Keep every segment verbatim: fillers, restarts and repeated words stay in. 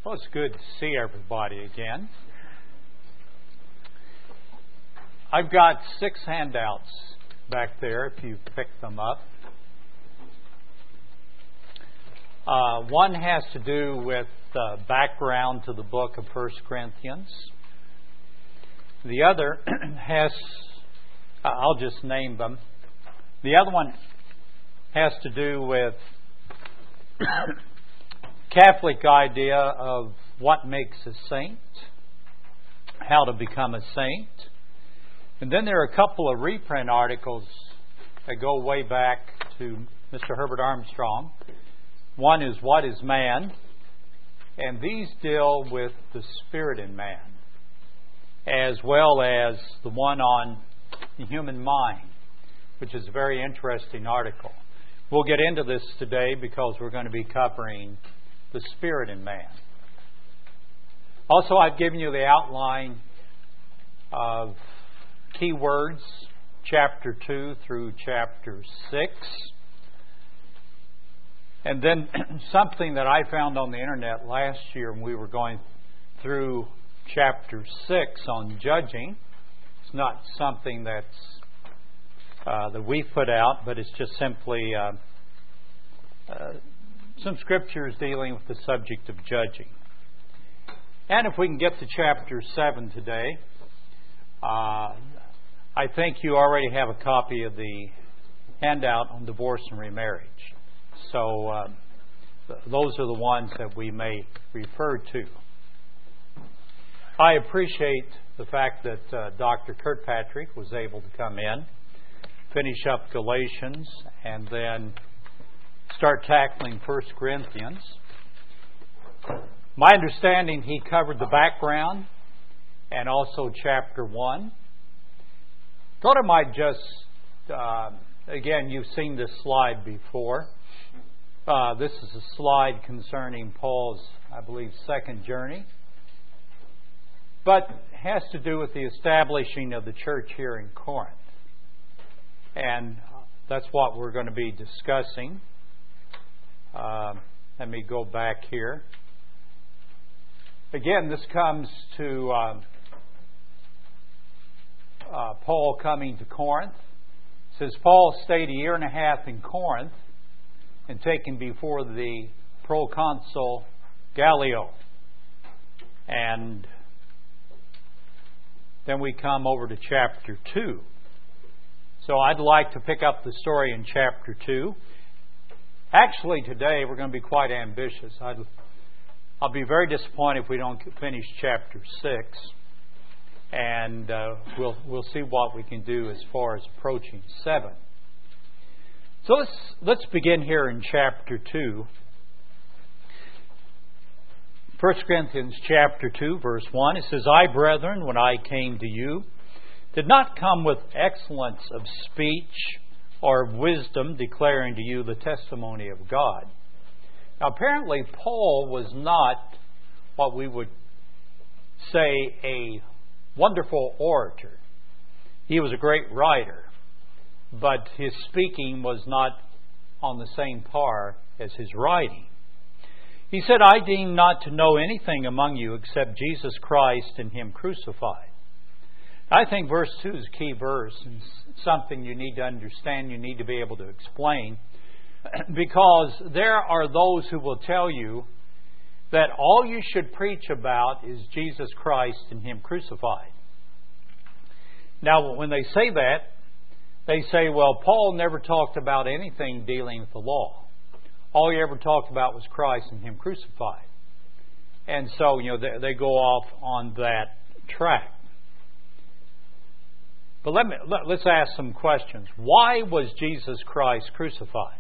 Well, it's good to see everybody again. I've got six handouts back there if you pick them up. Uh, one has to do with the background to the book of First Corinthians. The other has, I'll just name them. The other one has to do with Catholic idea of what makes a saint, how to become a saint. And then there are a couple of reprint articles that go way back to Mister Herbert Armstrong. One is What is Man? And these deal with the spirit in man, as well as the one on the human mind, which is a very interesting article. We'll get into this today because we're going to be covering the spirit in man. Also, I've given you the outline of key words, chapter two through chapter six. And then something that I found on the internet last year when we were going through chapter six on judging. It's not something that's uh, that we put out, but it's just simply uh, uh, some scriptures dealing with the subject of judging. And if we can get to chapter seven today, uh, I think you already have a copy of the handout on divorce and remarriage. So uh, th- those are the ones that we may refer to. I appreciate the fact that uh, Doctor Kirkpatrick was able to come in, finish up Galatians, and then start tackling First Corinthians. My understanding, he covered the background and also chapter one. Thought I might just, uh, again, you've seen this slide before. Uh, this is a slide concerning Paul's, I believe, second journey. But has to do with the establishing of the church here in Corinth. And that's what we're going to be discussing. Uh, let me go back here. Again, this comes to uh, uh, Paul coming to Corinth. It says, Paul stayed a year and a half in Corinth and taken before the proconsul Gallio. And then we come over to chapter two. So I'd like to pick up the story in chapter two. Actually, today we're going to be quite ambitious. I'd, I'll be very disappointed if we don't finish chapter six. And uh, we'll we'll see what we can do as far as approaching seven. So let's let's begin here in chapter two. First Corinthians chapter two, verse one. It says, I, brethren, when I came to you, did not come with excellence of speech or of wisdom, declaring to you the testimony of God. Now, apparently, Paul was not what we would say a wonderful orator. He was a great writer, but his speaking was not on the same par as his writing. He said, I deem not to know anything among you except Jesus Christ and Him crucified. I think verse two is a key verse and something you need to understand, you need to be able to explain, because there are those who will tell you that all you should preach about is Jesus Christ and Him crucified. Now, when they say that, they say, well, Paul never talked about anything dealing with the law. All he ever talked about was Christ and Him crucified. And so, you know, they, they go off on that track. But let me let, let's ask some questions. Why was Jesus Christ crucified?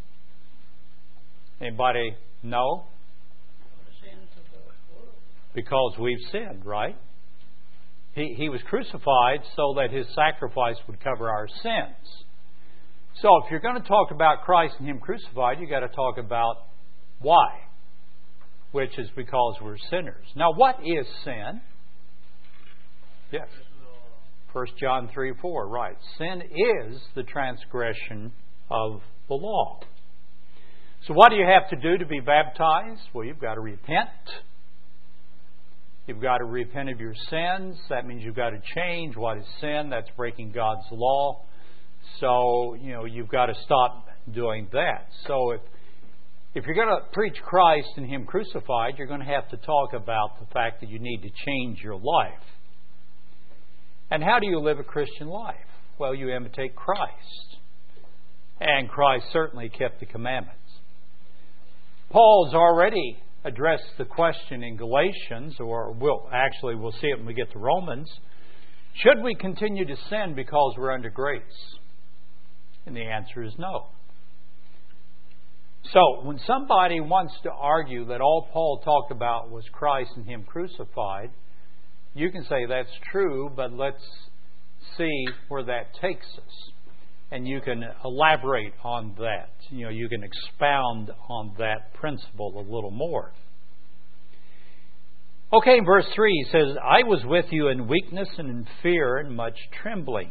Anybody know? Because we've sinned, right? He, he was crucified so that His sacrifice would cover our sins. So if you're going to talk about Christ and Him crucified, you've got to talk about why, which is because we're sinners. Now, what is sin? Yes. First John three four, right. Sin is the transgression of the law. So what do you have to do to be baptized? Well, you've got to repent You've got to repent of your sins. That means you've got to change. What is sin? That's breaking God's law. So, you know, you've got to stop doing that. So if if you're going to preach Christ and Him crucified, you're going to have to talk about the fact that you need to change your life. And how do you live a Christian life? Well, you imitate Christ. And Christ certainly kept the commandments. Paul's already addressed the question in Galatians, or we'll, actually we'll see it when we get to Romans. Should we continue to sin because we're under grace? And the answer is no. So, when somebody wants to argue that all Paul talked about was Christ and Him crucified, you can say that's true, but let's see where that takes us. And you can elaborate on that. You know, you can expound on that principle a little more. Okay, in verse three, he says, I was with you in weakness and in fear and much trembling.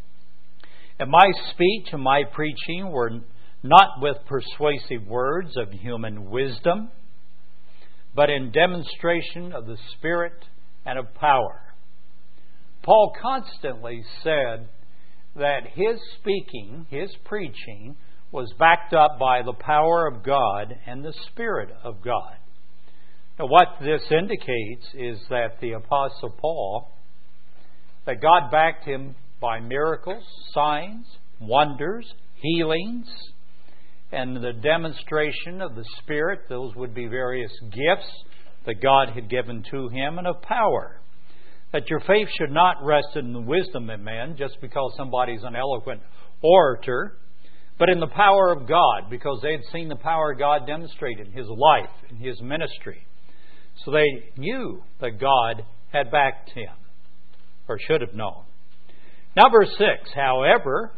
And my speech and my preaching were not with persuasive words of human wisdom, but in demonstration of the Spirit and of power. Paul constantly said that his speaking, his preaching, was backed up by the power of God and the Spirit of God. Now, what this indicates is that the Apostle Paul, that God backed him by miracles, signs, wonders, healings, and the demonstration of the Spirit. Those would be various gifts that God had given to him, and of power. That your faith should not rest in the wisdom of men just because somebody's an eloquent orator, but in the power of God, because they had seen the power of God demonstrated in his life, in his ministry. So they knew that God had backed him, or should have known. Now verse six, however,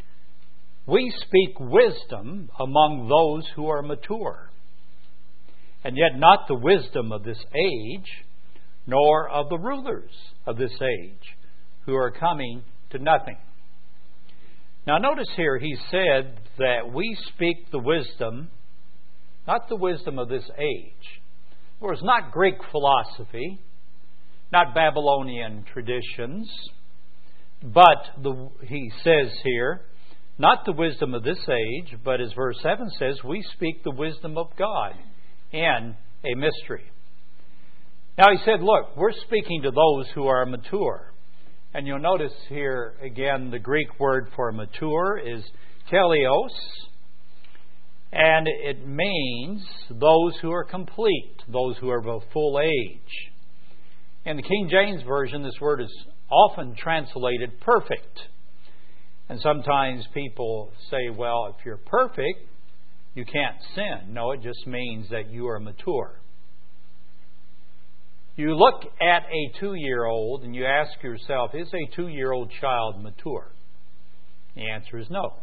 we speak wisdom among those who are mature, and yet not the wisdom of this age, nor of the rulers of this age, who are coming to nothing. Now notice here, he said that we speak the wisdom, not the wisdom of this age. For it's not Greek philosophy, not Babylonian traditions, but the, he says here, not the wisdom of this age, but as verse seven says, we speak the wisdom of God in a mystery. Now he said, look, we're speaking to those who are mature. And you'll notice here again the Greek word for mature is teleos. And it means those who are complete, those who are of a full age. In the King James Version, this word is often translated perfect. And sometimes people say, well, if you're perfect, you can't sin. No, it just means that you are mature. You look at a two-year-old and you ask yourself, is a two-year-old child mature? The answer is no.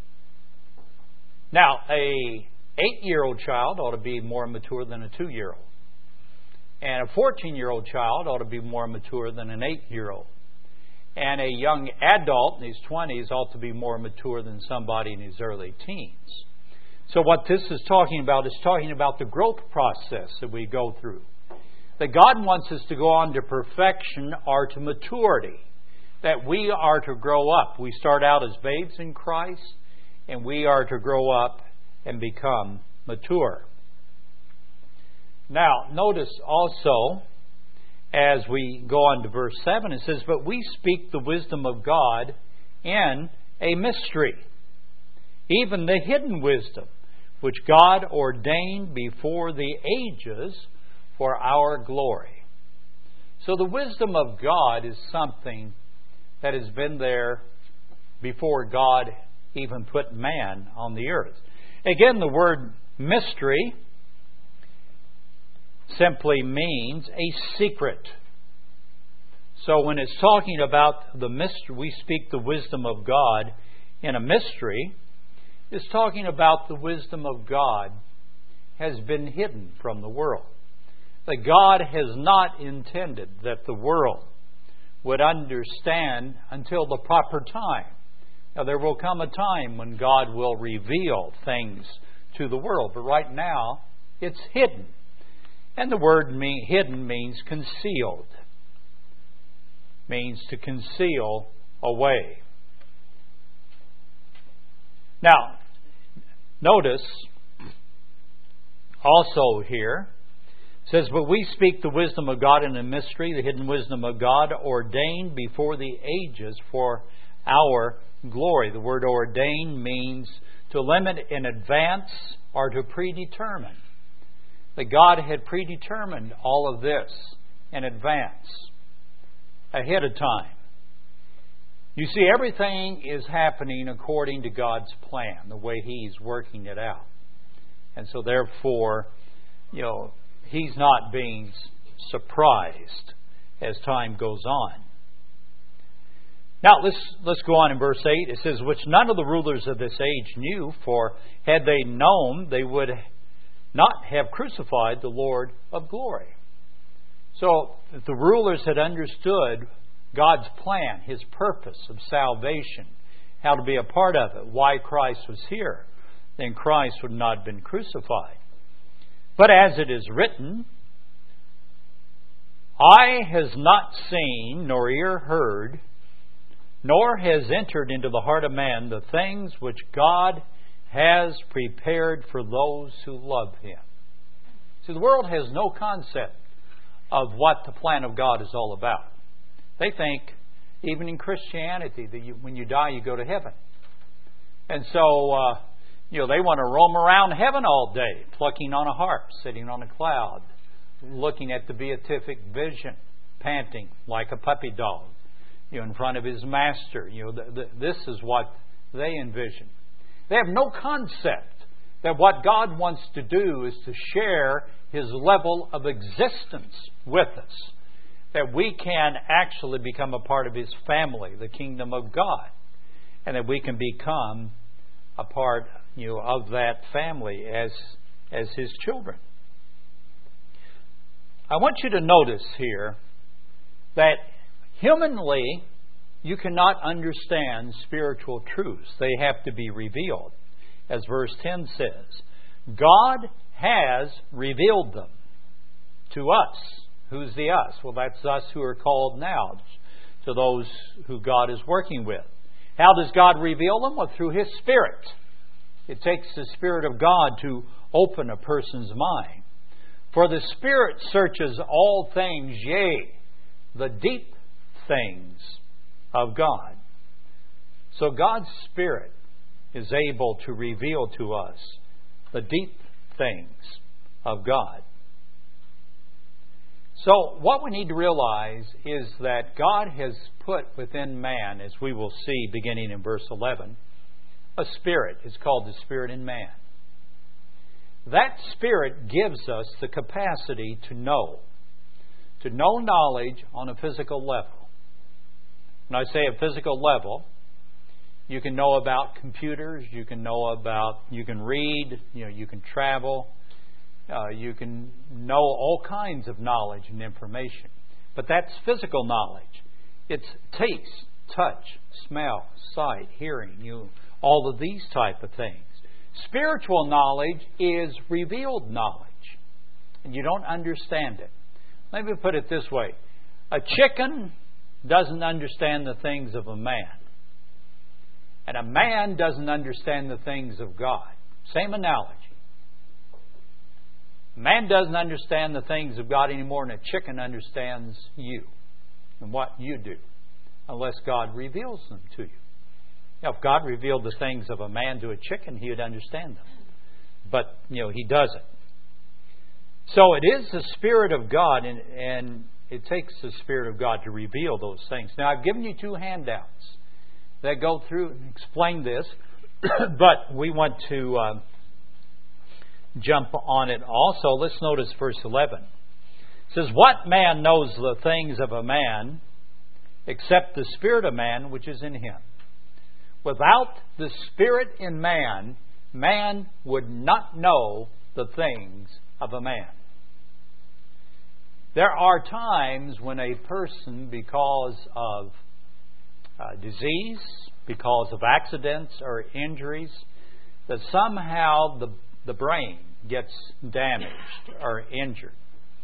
Now, a eight-year-old child ought to be more mature than a two-year-old. And a fourteen-year-old child ought to be more mature than an eight-year-old. And a young adult in his twenties ought to be more mature than somebody in his early teens. So what this is talking about is talking about the growth process that we go through. That God wants us to go on to perfection or to maturity. That we are to grow up. We start out as babes in Christ, and we are to grow up and become mature. Now, notice also, as we go on to verse seven, it says, but we speak the wisdom of God in a mystery, even the hidden wisdom, which God ordained before the ages for our glory. So the wisdom of God is something that has been there before God even put man on the earth. Again, the word mystery simply means a secret. So when it's talking about the mystery, we speak the wisdom of God in a mystery, it's talking about the wisdom of God has been hidden from the world. That God has not intended that the world would understand until the proper time. Now, there will come a time when God will reveal things to the world, but right now it's hidden. And the word mean, hidden means concealed. Means to conceal away. Now, notice also here, it says, but we speak the wisdom of God in a mystery, the hidden wisdom of God ordained before the ages for our glory. The word ordained means to limit in advance or to predetermine. That God had predetermined all of this in advance, ahead of time. You see, everything is happening according to God's plan, the way He's working it out. And so therefore, you know, He's not being surprised as time goes on. Now, let's, let's go on in verse eight. It says, which none of the rulers of this age knew, for had they known, they would not have crucified the Lord of glory. So, if the rulers had understood God's plan, His purpose of salvation, how to be a part of it, why Christ was here, then Christ would not have been crucified. But as it is written, eye has not seen, nor ear heard, nor has entered into the heart of man the things which God has prepared for those who love Him. See, the world has no concept of what the plan of God is all about. They think, even in Christianity, that you, when you die, you go to heaven. And so, uh, you know, they want to roam around heaven all day, plucking on a harp, sitting on a cloud, looking at the beatific vision, panting like a puppy dog, you know, in front of his master. You know, th- th- this is what they envision. They have no concept that what God wants to do is to share His level of existence with us. That we can actually become a part of His family, the kingdom of God. And that we can become a part, you know, of that family as, as His children. I want you to notice here that humanly, you cannot understand spiritual truths. They have to be revealed. As verse ten says, God has revealed them to us. Who's the us? Well, that's us who are called now, to those who God is working with. How does God reveal them? Well, through His Spirit. It takes the Spirit of God to open a person's mind. For the Spirit searches all things, yea, the deep things of God. So God's Spirit is able to reveal to us the deep things of God. So what we need to realize is that God has put within man, as we will see beginning in verse eleven, a spirit. It's called the Spirit in man. That Spirit gives us the capacity to know. To know knowledge on a physical level. When I say a physical level, you can know about computers, you can know about, you can read, you know, you can travel, uh, you can know all kinds of knowledge and information. But that's physical knowledge. It's taste, touch, smell, sight, hearing, you, all of these type of things. Spiritual knowledge is revealed knowledge, and you don't understand it. Let me put it this way. A chicken doesn't understand the things of a man. And a man doesn't understand the things of God. Same analogy. A man doesn't understand the things of God any more than a chicken understands you and what you do, unless God reveals them to you. Now, if God revealed the things of a man to a chicken, he would understand them. But, you know, he doesn't. So it is the Spirit of God, and, and it takes the Spirit of God to reveal those things. Now, I've given you two handouts that go through and explain this, but we want to uh, jump on it also. Let's notice verse eleven. It says, "What man knows the things of a man except the spirit of man which is in him? Without the Spirit in man, man would not know the things of a man." There are times when a person, because of uh, disease, because of accidents or injuries, that somehow the, the brain gets damaged or injured.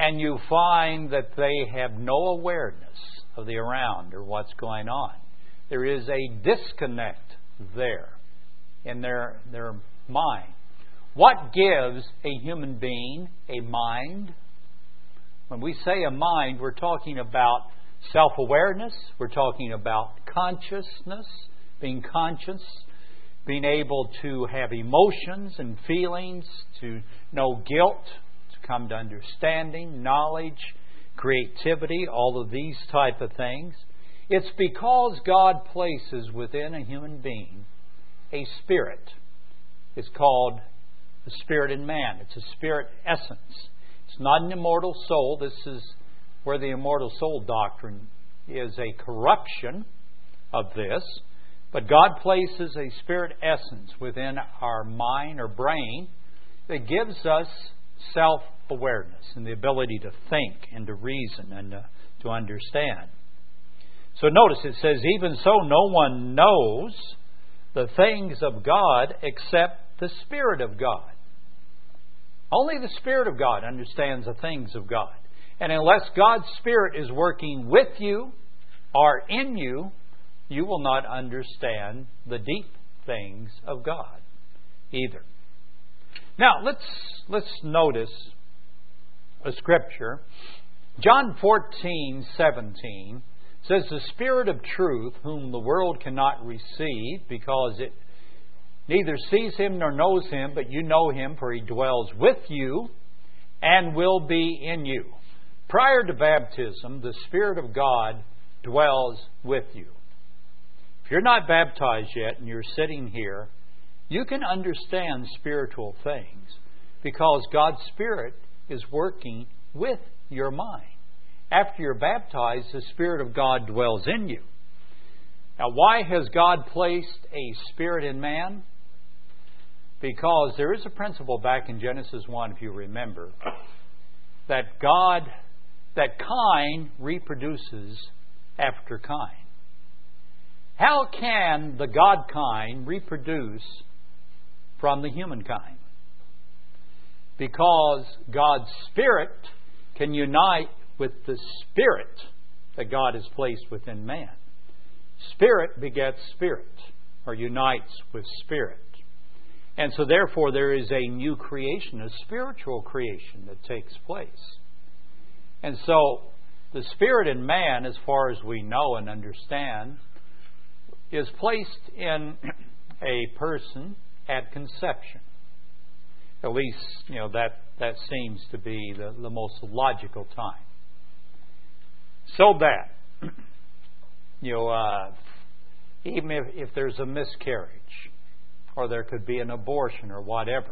and you find that they have no awareness of the around or what's going on. There is a disconnect there in their, their mind. What gives a human being a mind? When we say a mind, we're talking about self-awareness. We're talking about consciousness, being conscious, being able to have emotions and feelings, to know guilt, to come to understanding, knowledge, creativity, all of these type of things. It's because God places within a human being a spirit. It's called the spirit in man. It's a spirit essence. It's not an immortal soul. This is where the immortal soul doctrine is a corruption of this. But God places a spirit essence within our mind or brain that gives us self-awareness and the ability to think and to reason and to, to understand. So notice it says, even so no one knows the things of God except the Spirit of God. Only the Spirit of God understands the things of God. And unless God's Spirit is working with you or in you, you will not understand the deep things of God either. Now, let's let's notice a scripture. John fourteen seventeen says, the Spirit of truth, whom the world cannot receive, because it neither sees Him nor knows Him, but you know Him, for He dwells with you and will be in you. Prior to baptism, the Spirit of God dwells with you. If you're not baptized yet and you're sitting here, you can understand spiritual things because God's Spirit is working with your mind. After you're baptized, the Spirit of God dwells in you. Now, why has God placed a spirit in man? Because there is a principle back in Genesis one, if you remember, that God, that kind reproduces after kind. How can the God kind reproduce from the human kind? Because God's Spirit can unite with the Spirit that God has placed within man. Spirit begets spirit, or unites with spirit. And so therefore there is a new creation, a spiritual creation that takes place. And so the Spirit in man, as far as we know and understand, is placed in a person at conception. At least, you know, that, that seems to be the, the most logical time. So that, you know, uh, even if, if there's a miscarriage, or there could be an abortion or whatever,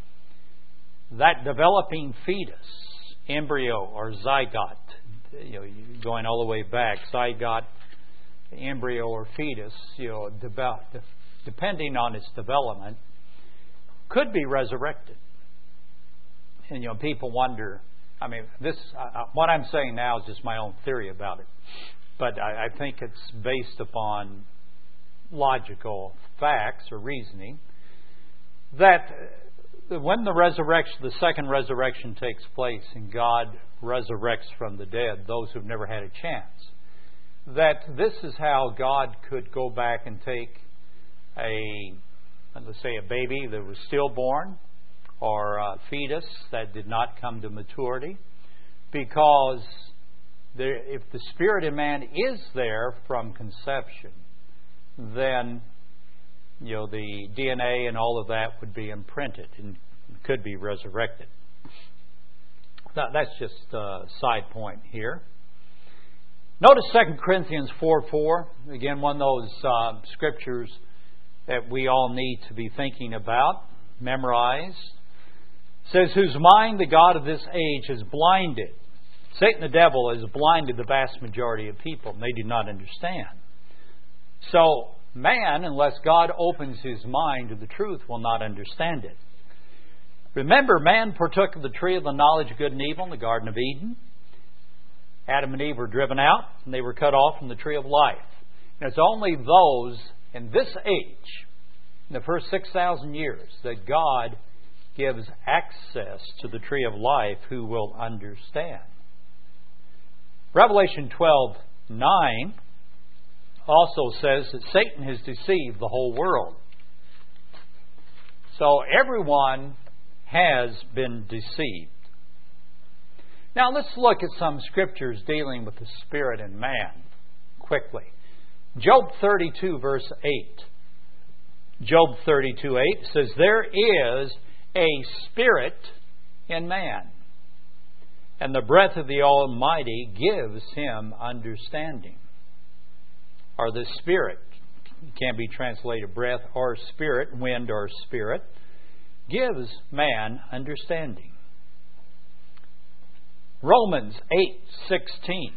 that developing fetus, embryo or zygote, you know, going all the way back, zygote, embryo or fetus, you know, develop, depending on its development, could be resurrected. And, you know, people wonder, I mean, this, uh, what I'm saying now is just my own theory about it. But I, I think it's based upon logical facts or reasoning that when the resurrection, the second resurrection takes place and God resurrects from the dead those who've never had a chance, that this is how God could go back and take a, let's say, a baby that was stillborn or a fetus that did not come to maturity, because there, if the Spirit in man is there from conception, then, you know, the D N A and all of that would be imprinted and could be resurrected. Now, that's just a side point here. Notice Second Corinthians four four. Again, one of those uh, scriptures that we all need to be thinking about, memorize. It says, whose mind the God of this age has blinded. Satan the devil has blinded the vast majority of people, and they do not understand. So, man, unless God opens his mind to the truth, will not understand it. Remember, man partook of the tree of the knowledge of good and evil in the Garden of Eden. Adam and Eve were driven out, and they were cut off from the tree of life. And it's only those in this age, in the first six thousand years, that God gives access to the tree of life, who will understand? Revelation twelve nine also says that Satan has deceived the whole world. So everyone has been deceived. Now let's look at some scriptures dealing with the spirit in man quickly. Job thirty-two verse eight. Job thirty-two eight says, "There is a spirit in man, and the breath of the Almighty gives him understanding." Or the spirit, can be translated breath or spirit, wind or spirit, gives man understanding. Romans eight sixteen.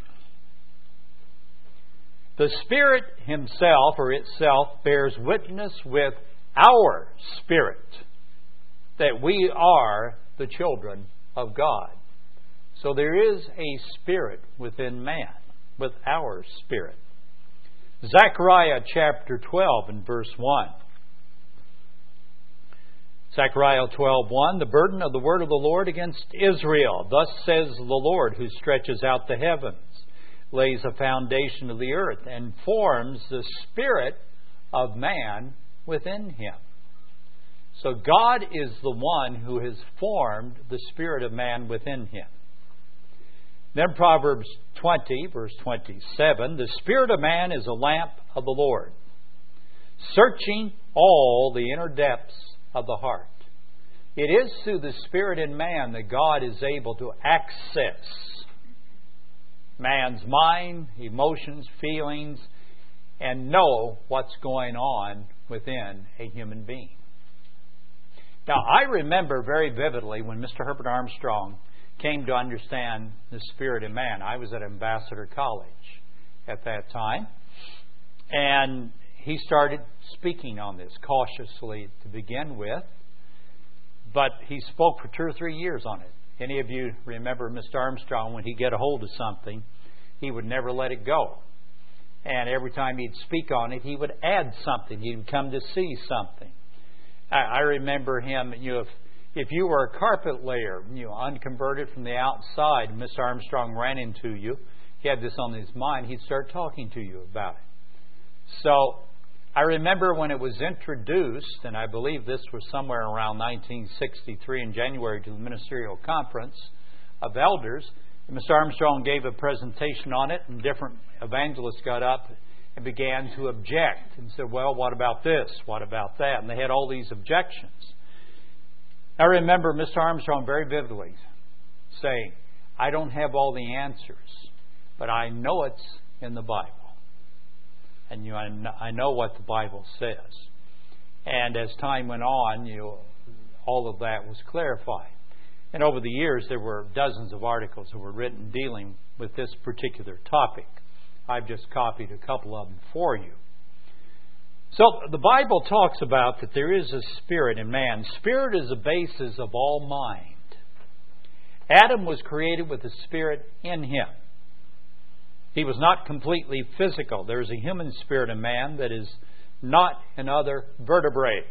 "The Spirit Himself or itself bears witness with our spirit that we are the children of God." So there is a spirit within man, with our spirit. Zechariah chapter twelve and verse one. Zechariah twelve one, "The burden of the word of the Lord against Israel. Thus says the Lord, who stretches out the heavens, lays a foundation of the earth, and forms the spirit of man within him." So God is the one who has formed the spirit of man within him. Then Proverbs twenty, verse twenty-seven, "The spirit of man is a lamp of the Lord, searching all the inner depths of the heart." It is through the spirit in man that God is able to access man's mind, emotions, feelings, and know what's going on within a human being. Now, I remember very vividly when Mister Herbert Armstrong came to understand the spirit in man. I was at Ambassador College at that time, and he started speaking on this cautiously to begin with, but he spoke for two or three years on it. Any of you remember Mister Armstrong, when he'd get a hold of something, he would never let it go. And every time he'd speak on it, he would add something. He'd come to see something. I, I remember him, you know, if, if you were a carpet layer, you know, unconverted from the outside, Mister Armstrong ran into you, he had this on his mind, he'd start talking to you about it. So I remember when it was introduced, and I believe this was somewhere around nineteen sixty-three in January, to the Ministerial Conference of Elders, Mister Armstrong gave a presentation on it, and different evangelists got up and began to object and said, "Well, what about this? What about that?" And they had all these objections. I remember Mister Armstrong very vividly saying, "I don't have all the answers, but I know it's in the Bible. And you know, I know what the Bible says." And as time went on, you know, all of that was clarified. And over the years, there were dozens of articles that were written dealing with this particular topic. I've just copied a couple of them for you. So the Bible talks about that there is a spirit in man. Spirit is the basis of all mind. Adam was created with a spirit in him. He was not completely physical. There is a human spirit in man that is not in other vertebrae.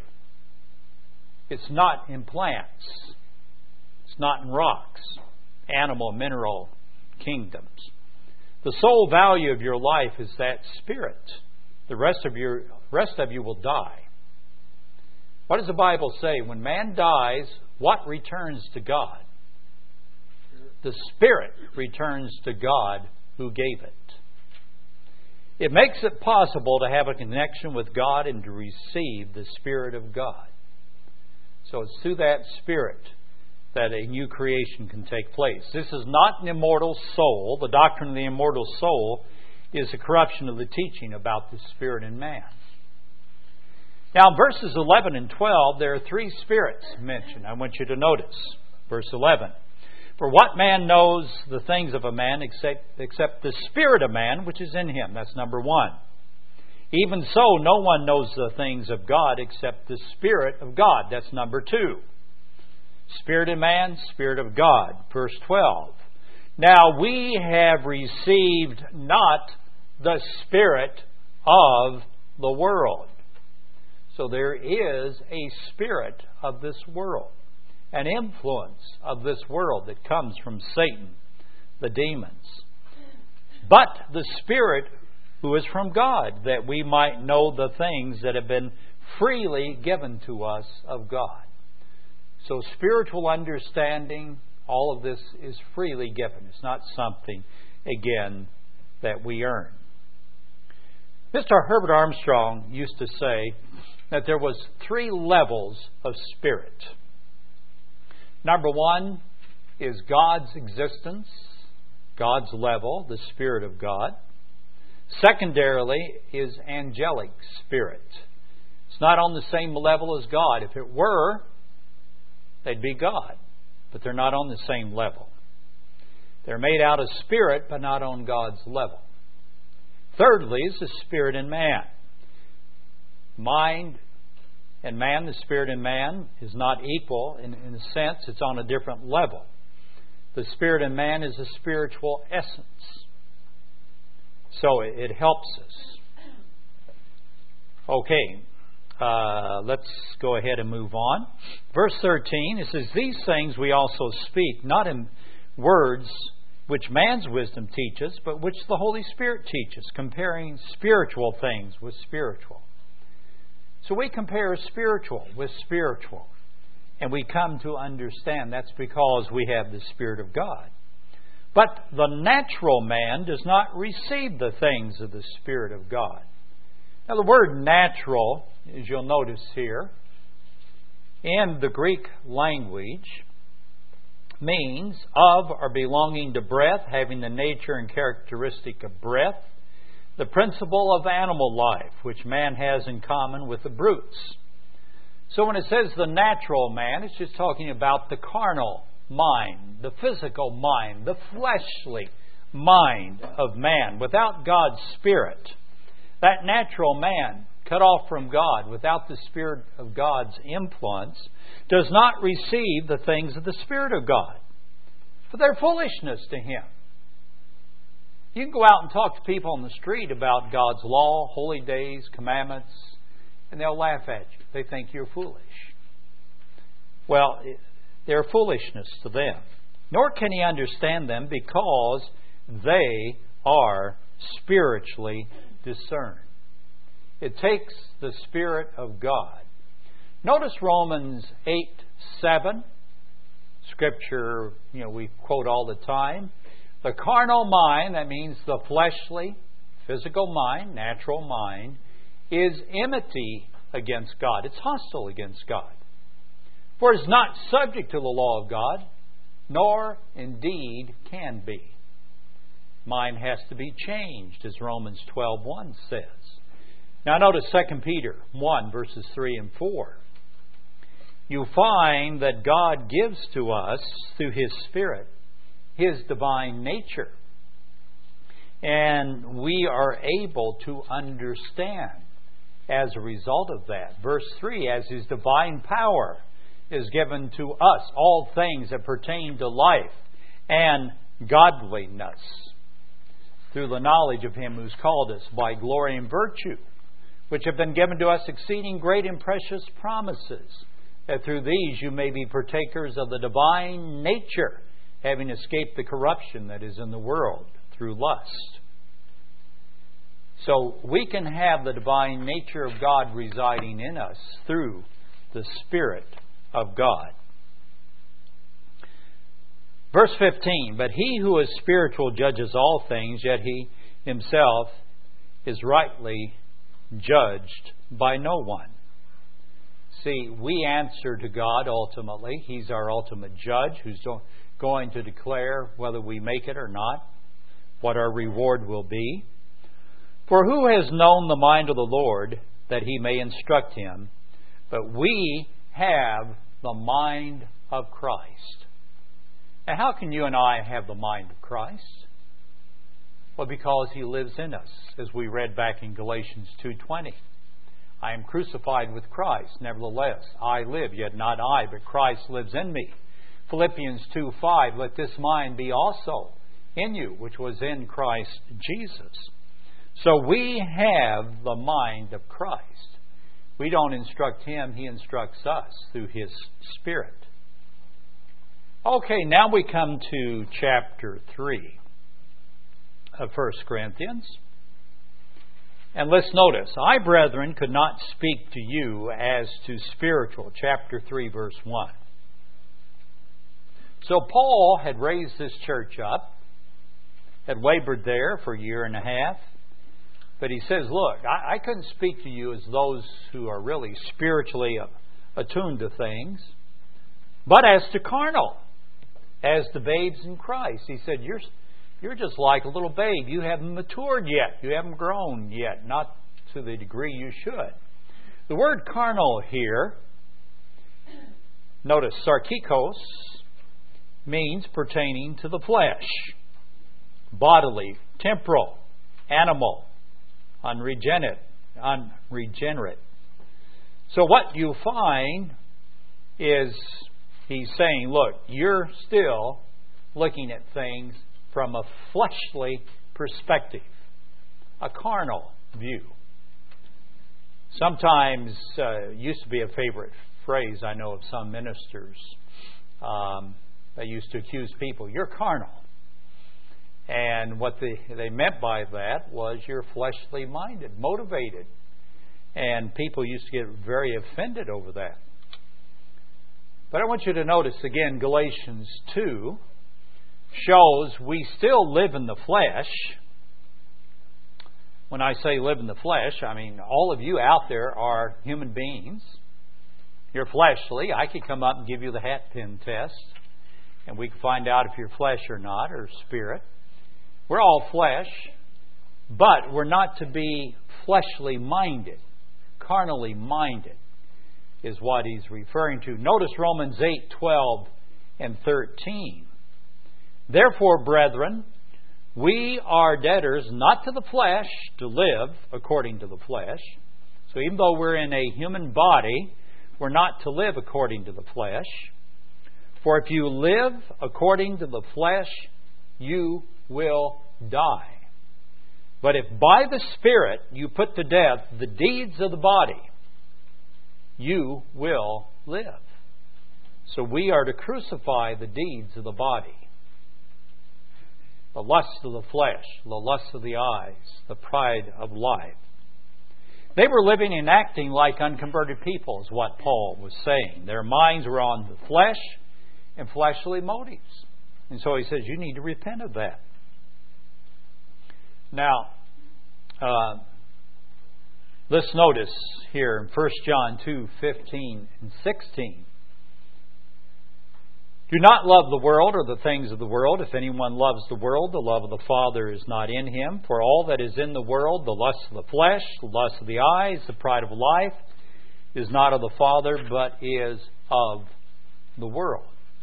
It's not in plants. It's not in rocks, animal, mineral kingdoms. The sole value of your life is that spirit. The rest of your rest of you will die. What does the Bible say? When man dies, what returns to God? The spirit returns to God who gave it. It makes it possible to have a connection with God and to receive the Spirit of God. So it's through that Spirit that a new creation can take place. This is not an immortal soul. The doctrine of the immortal soul is a corruption of the teaching about the Spirit in man. Now, in verses eleven and twelve, there are three spirits mentioned. I want you to notice. Verse eleven. "For what man knows the things of a man except, except the spirit of man which is in him?" That's number one. "Even so, no one knows the things of God except the Spirit of God." That's number two. Spirit in man, Spirit of God. Verse twelve. "Now we have received not the spirit of the world." So there is a spirit of this world. and influence of this world that comes from Satan, the demons, but the Spirit who is from God, that we might know the things that have been freely given to us of God. So spiritual understanding, all of this is freely given. It's not something, again, that we earn. Mister Herbert Armstrong used to say that there was three levels of spirit. Number one is God's existence, God's level, the Spirit of God. Secondarily is angelic spirit. It's not on the same level as God. If it were, they'd be God, but they're not on the same level. They're made out of spirit, but not on God's level. Thirdly is the spirit in man. Mind and man, the spirit in man, is not equal in, in a sense. It's on a different level. The spirit in man is a spiritual essence. So it, it helps us. Okay, uh, let's go ahead and move on. Verse thirteen, it says, "These things we also speak, not in words which man's wisdom teaches, but which the Holy Spirit teaches," comparing spiritual things with spiritual. So we compare spiritual with spiritual, and we come to understand that's because we have the Spirit of God. But the natural man does not receive the things of the Spirit of God. Now the word natural, as you'll notice here, in the Greek language, means of or belonging to breath, having the nature and characteristic of breath, the principle of animal life, which man has in common with the brutes. So when it says the natural man, it's just talking about the carnal mind, the physical mind, the fleshly mind of man, without God's Spirit. That natural man, cut off from God, without the Spirit of God's influence, does not receive the things of the Spirit of God. For they're foolishness to him. You can go out and talk to people on the street about God's law, holy days, commandments, and they'll laugh at you. They think you're foolish. Well, they're foolishness to them. Nor can he understand them because they are spiritually discerned. It takes the Spirit of God. Notice Romans eight seven. Scripture, you know, we quote all the time. The carnal mind, that means the fleshly, physical mind, natural mind, is enmity against God. It's hostile against God. For it is not subject to the law of God, nor indeed can be. Mind has to be changed, as Romans twelve one says. Now notice Second Peter one, verses three and four. You find that God gives to us, through His Spirit, His divine nature. And we are able to understand as a result of that. Verse three, as His divine power is given to us all things that pertain to life and godliness, through the knowledge of Him who's called us by glory and virtue, which have been given to us exceeding great and precious promises, that through these you may be partakers of the divine nature, having escaped the corruption that is in the world through lust. So we can have the divine nature of God residing in us through the Spirit of God. Verse fifteen, but he who is spiritual judges all things, yet he himself is rightly judged by no one. See, we answer to God ultimately. He's our ultimate judge who's going to declare whether we make it or not, what our reward will be. For who has known the mind of the Lord that He may instruct him? But we have the mind of Christ. Now, how can you and I have the mind of Christ? Well, because He lives in us, as we read back in Galatians two twenty. I am crucified with Christ, nevertheless I live, yet not I, but Christ lives in me. Philippians two five, let this mind be also in you, which was in Christ Jesus. So we have the mind of Christ. We don't instruct Him, He instructs us through His Spirit. Okay, now we come to chapter three of First Corinthians. And let's notice, I, brethren, could not speak to you as to spiritual. Chapter three, verse one. So Paul had raised this church up, had labored there for a year and a half. But he says, look, I, I couldn't speak to you as those who are really spiritually attuned to things, but as to carnal, as the babes in Christ. He said, you're you're just like a little babe. You haven't matured yet. You haven't grown yet, not to the degree you should. The word carnal here, notice, sarkikos, means pertaining to the flesh, bodily, temporal, animal, unregenerate, unregenerate. So what you find is he's saying, look, you're still looking at things from a fleshly perspective, a carnal view. Sometimes, uh, used to be a favorite phrase I know of some ministers. Um, they used to accuse people, you're carnal. And what they, they meant by that was you're fleshly minded, motivated. And people used to get very offended over that. But I want you to notice again, Galatians two shows we still live in the flesh. When I say live in the flesh, I mean all of you out there are human beings. You're fleshly. I could come up and give you the hat pin test, and we can find out if you're flesh or not, or spirit. We're all flesh, but we're not to be fleshly minded. Carnally minded is what he's referring to. Notice Romans eight, twelve and thirteen. Therefore, brethren, we are debtors not to the flesh to live according to the flesh. So even though we're in a human body, we're not to live according to the flesh. For if you live according to the flesh, you will die. But if by the Spirit you put to death the deeds of the body, you will live. So we are to crucify the deeds of the body. The lust of the flesh, the lust of the eyes, the pride of life. They were living and acting like unconverted people, is what Paul was saying. Their minds were on the flesh and fleshly motives. And so he says, you need to repent of that. Now, uh, let's notice here in First John two, fifteen and sixteen. Do not love the world or the things of the world. If anyone loves the world, the love of the Father is not in him. For all that is in the world, the lust of the flesh, the lust of the eyes, the pride of life, is not of the Father, but is of the world.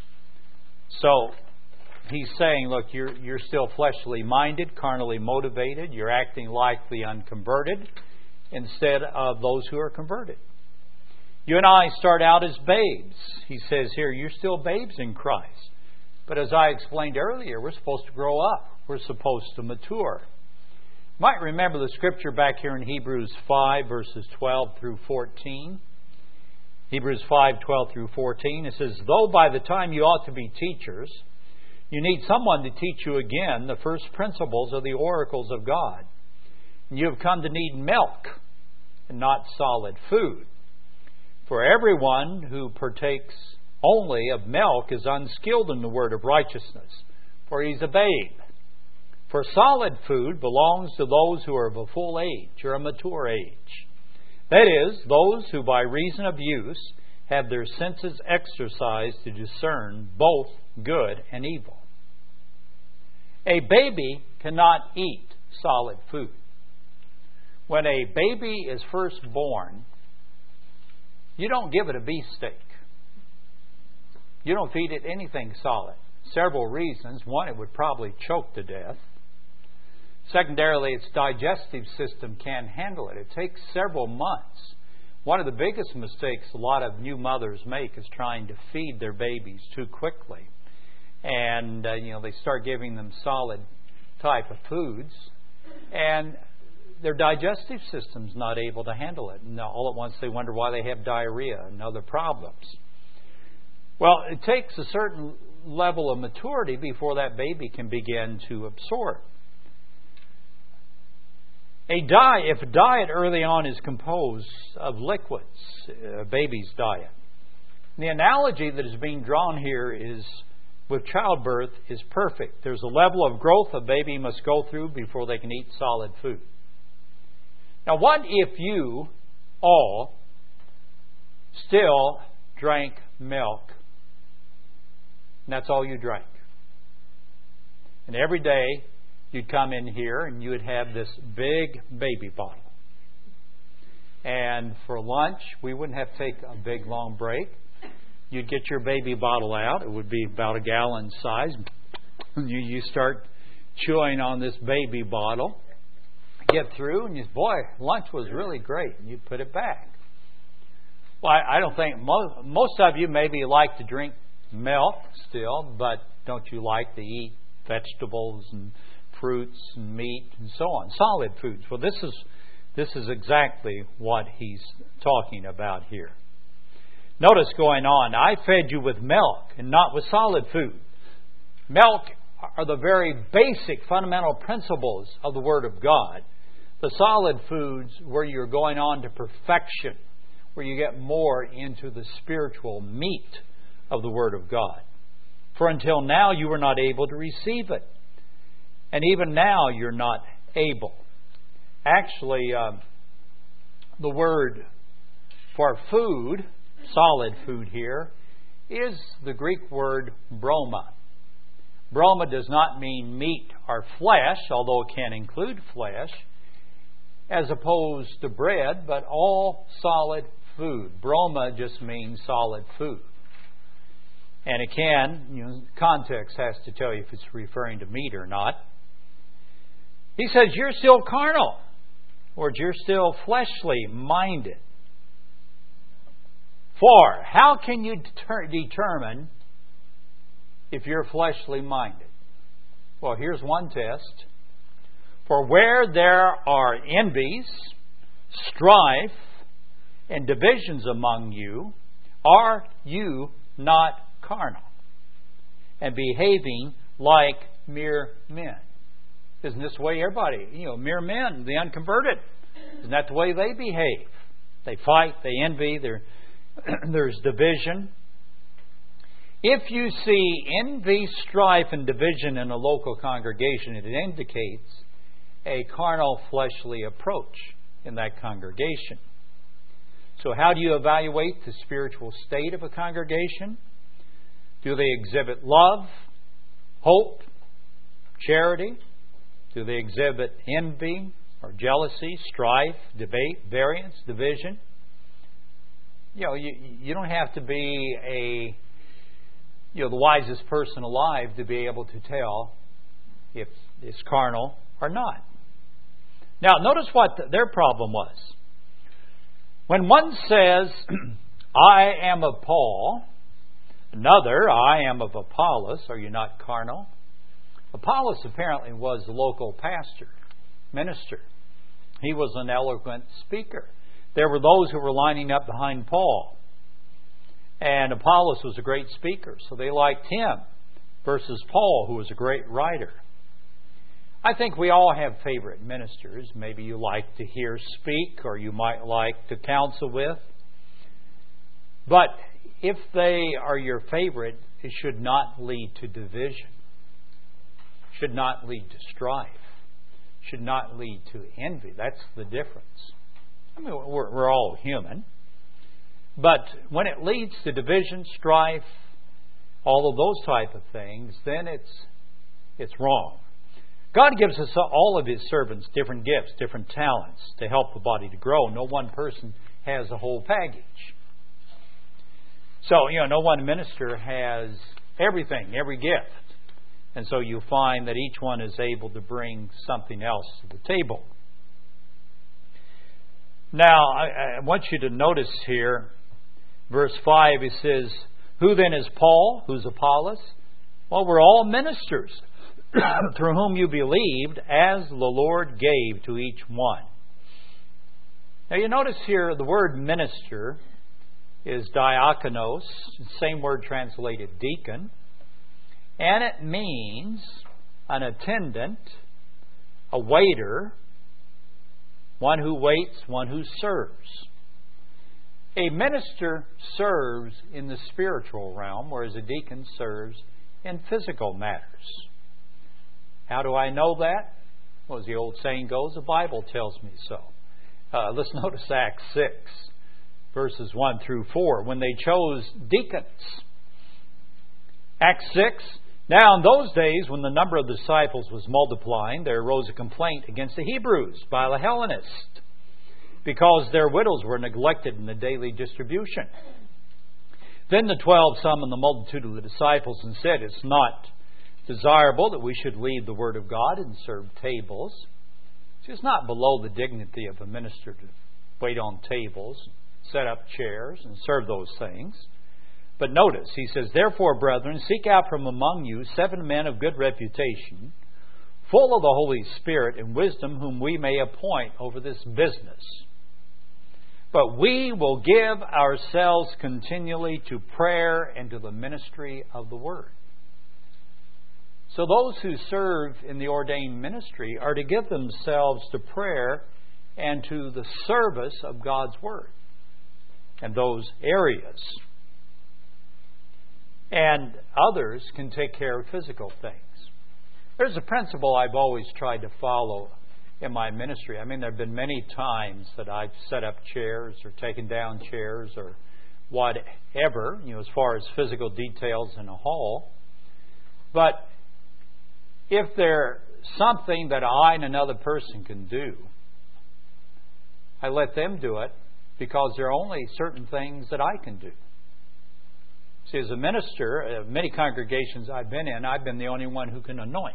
So, he's saying, look, you're, you're still fleshly minded, carnally motivated. You're acting like the unconverted instead of those who are converted. You and I start out as babes. He says here, you're still babes in Christ. But as I explained earlier, we're supposed to grow up. We're supposed to mature. You might remember the scripture back here in Hebrews five, verses twelve through fourteen. Hebrews five, twelve through fourteen. It says, though by the time you ought to be teachers, you need someone to teach you again the first principles of the oracles of God. And you have come to need milk and not solid food. For everyone who partakes only of milk is unskilled in the word of righteousness, for he's a babe. For solid food belongs to those who are of a full age, or a mature age. That is, those who by reason of use have their senses exercised to discern both good and evil. A baby cannot eat solid food. When a baby is first born, you don't give it a beefsteak. You don't feed it anything solid. Several reasons. One, it would probably choke to death. Secondarily, its digestive system can't handle it. It takes several months. One of the biggest mistakes a lot of new mothers make is trying to feed their babies too quickly. And, uh, you know, they start giving them solid type of foods. And their digestive system's not able to handle it. And all at once they wonder why they have diarrhea and other problems. Well, it takes a certain level of maturity before that baby can begin to absorb. A diet, if a diet early on is composed of liquids, a baby's diet. The analogy that is being drawn here is with childbirth is perfect. There's a level of growth a baby must go through before they can eat solid food. Now, what if you all still drank milk, and that's all you drank? And every day you'd come in here and you would have this big baby bottle. And for lunch, we wouldn't have to take a big long break. You'd get your baby bottle out. It would be about a gallon size. You, you start chewing on this baby bottle. Get through, and you, boy, lunch was really great. And you put it back. Well, I, I don't think most, most of you maybe like to drink milk still, but don't you like to eat vegetables and fruits and meat and so on, solid foods? Well, this is this is exactly what he's talking about here. Notice going on, I fed you with milk and not with solid food. Milk are the very basic fundamental principles of the Word of God. The solid foods where you're going on to perfection, where you get more into the spiritual meat of the Word of God. For until now you were not able to receive it. And even now you're not able. Actually, uh, the word for food, solid food here, is the Greek word broma. Broma does not mean meat or flesh, although it can include flesh, as opposed to bread, but all solid food. Broma just means solid food. And it can, you know, context has to tell you if it's referring to meat or not. He says, you're still carnal, or you're still fleshly minded. For, how can you deter- determine if you're fleshly minded? Well, here's one test. For where there are envies, strife, and divisions among you, are you not carnal and behaving like mere men? Isn't this the way everybody, you know, mere men, the unconverted, isn't that the way they behave? They fight, they envy, there's division. If you see envy, strife, and division in a local congregation, it indicates a carnal, fleshly approach in that congregation. So how do you evaluate the spiritual state of a congregation? Do they exhibit love, hope, charity? Do they exhibit envy or jealousy, strife, debate, variance, division? You know, you, you don't have to be a, you know, the wisest person alive to be able to tell if it's carnal or not. Now, notice what their problem was. When one says, I am of Paul, another, I am of Apollos, are you not carnal? Apollos apparently was the local pastor, minister. He was an eloquent speaker. There were those who were lining up behind Paul. And Apollos was a great speaker, so they liked him versus Paul, who was a great writer. I think we all have favorite ministers. Maybe you like to hear speak, or you might like to counsel with. But if they are your favorite, it should not lead to division. Should not lead to strife. Should not lead to envy. That's the difference. I mean, we're, we're all human. But when it leads to division, strife, all of those type of things, then it's it's wrong. God gives us all of His servants different gifts, different talents to help the body to grow. No one person has a whole package. So, you know, no one minister has everything, every gift. And so you find that each one is able to bring something else to the table. Now, I, I want you to notice here, verse five, it says, who then is Paul? Who's Apollos? Well, we're all ministers through whom you believed, as the Lord gave to each one. Now you notice here the word minister is diakonos, same word translated deacon. And it means an attendant, a waiter, one who waits, one who serves. A minister serves in the spiritual realm, whereas a deacon serves in physical matters. How do I know that? Well, as the old saying goes, the Bible tells me so. Uh, let's notice Acts six, verses one through four, when they chose deacons. Acts six, now in those days when the number of disciples was multiplying, there arose a complaint against the Hebrews by the Hellenists, because their widows were neglected in the daily distribution. Then the twelve summoned the multitude of the disciples and said, it's not desirable that we should leave the Word of God and serve tables. It's not below the dignity of a minister to wait on tables, set up chairs, and serve those things. But notice, he says, therefore, brethren, seek out from among you seven men of good reputation, full of the Holy Spirit and wisdom, whom we may appoint over this business. But we will give ourselves continually to prayer and to the ministry of the Word. So those who serve in the ordained ministry are to give themselves to prayer and to the service of God's Word and those areas. And others can take care of physical things. There's a principle I've always tried to follow in my ministry. I mean, there have been many times that I've set up chairs or taken down chairs or whatever, you know, as far as physical details in a hall. But if there's something that I and another person can do, I let them do it because there are only certain things that I can do. See, as a minister, uh, many congregations I've been in, I've been the only one who can anoint.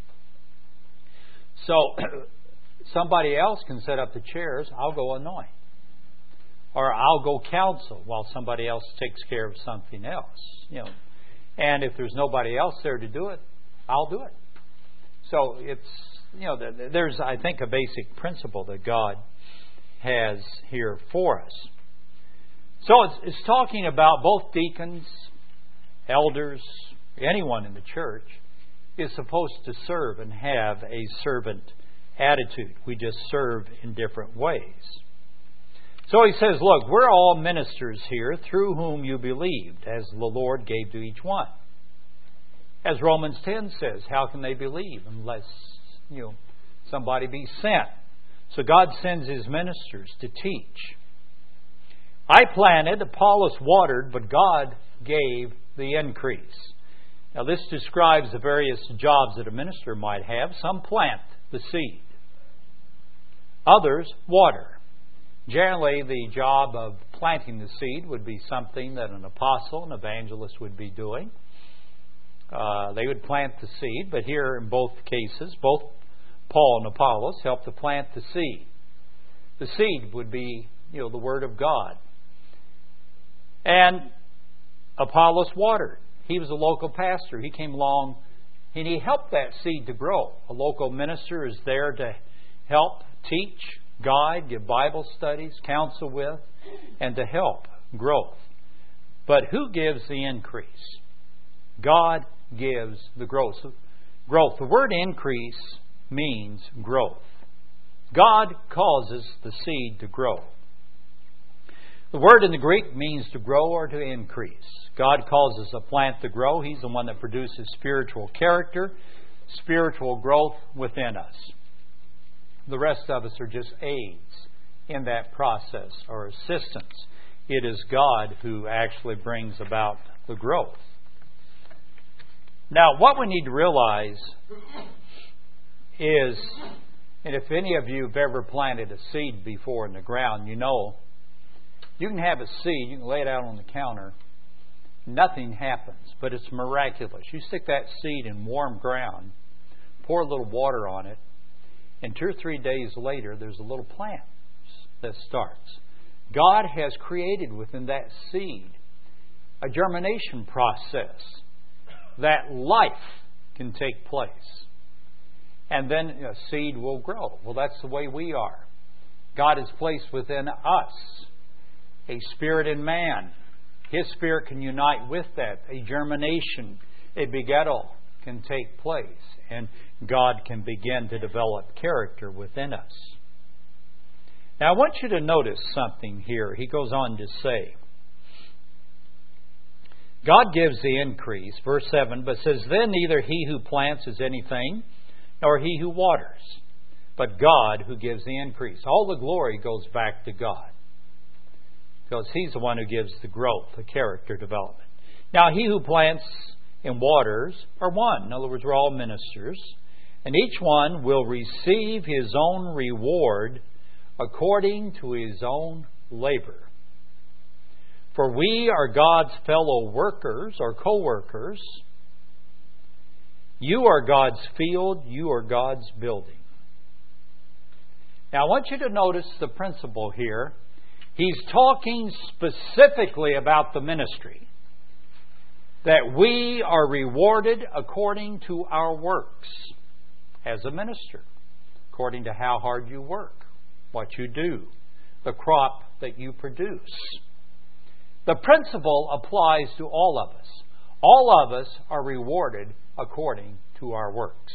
So somebody else can set up the chairs, I'll go anoint. Or I'll go counsel while somebody else takes care of something else. You know. And if there's nobody else there to do it, I'll do it. So it's, you know, there's, I think, a basic principle that God has here for us. So it's, it's talking about both deacons, elders, anyone in the church is supposed to serve and have a servant attitude. We just serve in different ways. So he says, look, we're all ministers here through whom you believed, as the Lord gave to each one. As Romans ten says, how can they believe unless, you know, somebody be sent? So God sends His ministers to teach. I planted, Apollos watered, but God gave the increase. Now this describes the various jobs that a minister might have. Some plant the seed. Others water. Generally, the job of planting the seed would be something that an apostle, an evangelist would be doing. Uh, they would plant the seed, but here in both cases, both Paul and Apollos helped to plant the seed. The seed would be, you know, the Word of God. And Apollos watered. He was a local pastor. He came along and he helped that seed to grow. A local minister is there to help teach, guide, give Bible studies, counsel with, and to help growth. But who gives the increase? God gives the growth. Growth. The word increase means growth. God causes the seed to grow. The word in the Greek means to grow or to increase. God causes a plant to grow. He's the one that produces spiritual character, spiritual growth within us. The rest of us are just aids in that process or assistants. It is God who actually brings about the growth. Now, what we need to realize is, and if any of you have ever planted a seed before in the ground, you know, you can have a seed, you can lay it out on the counter, nothing happens, but it's miraculous. You stick that seed in warm ground, pour a little water on it, and two or three days later, there's a little plant that starts. God has created within that seed a germination process that life can take place. And then a seed will grow. Well, that's the way we are. God has placed within us a spirit in man. His Spirit can unite with that, a germination, a begettal, can take place and God can begin to develop character within us. Now I want you to notice something here. He goes on to say, God gives the increase, verse seven, but says, then neither he who plants is anything, nor he who waters, but God who gives the increase. All the glory goes back to God, because He's the one who gives the growth, the character development. Now he who plants and waters are one. In other words, we're all ministers, and each one will receive his own reward according to his own labor. For we are God's fellow workers or co-workers. You are God's field, you are God's building. Now I want you to notice the principle here. He's talking specifically about the ministry. That we are rewarded according to our works as a minister. According to how hard you work, what you do, the crop that you produce. The principle applies to all of us. All of us are rewarded according to our works.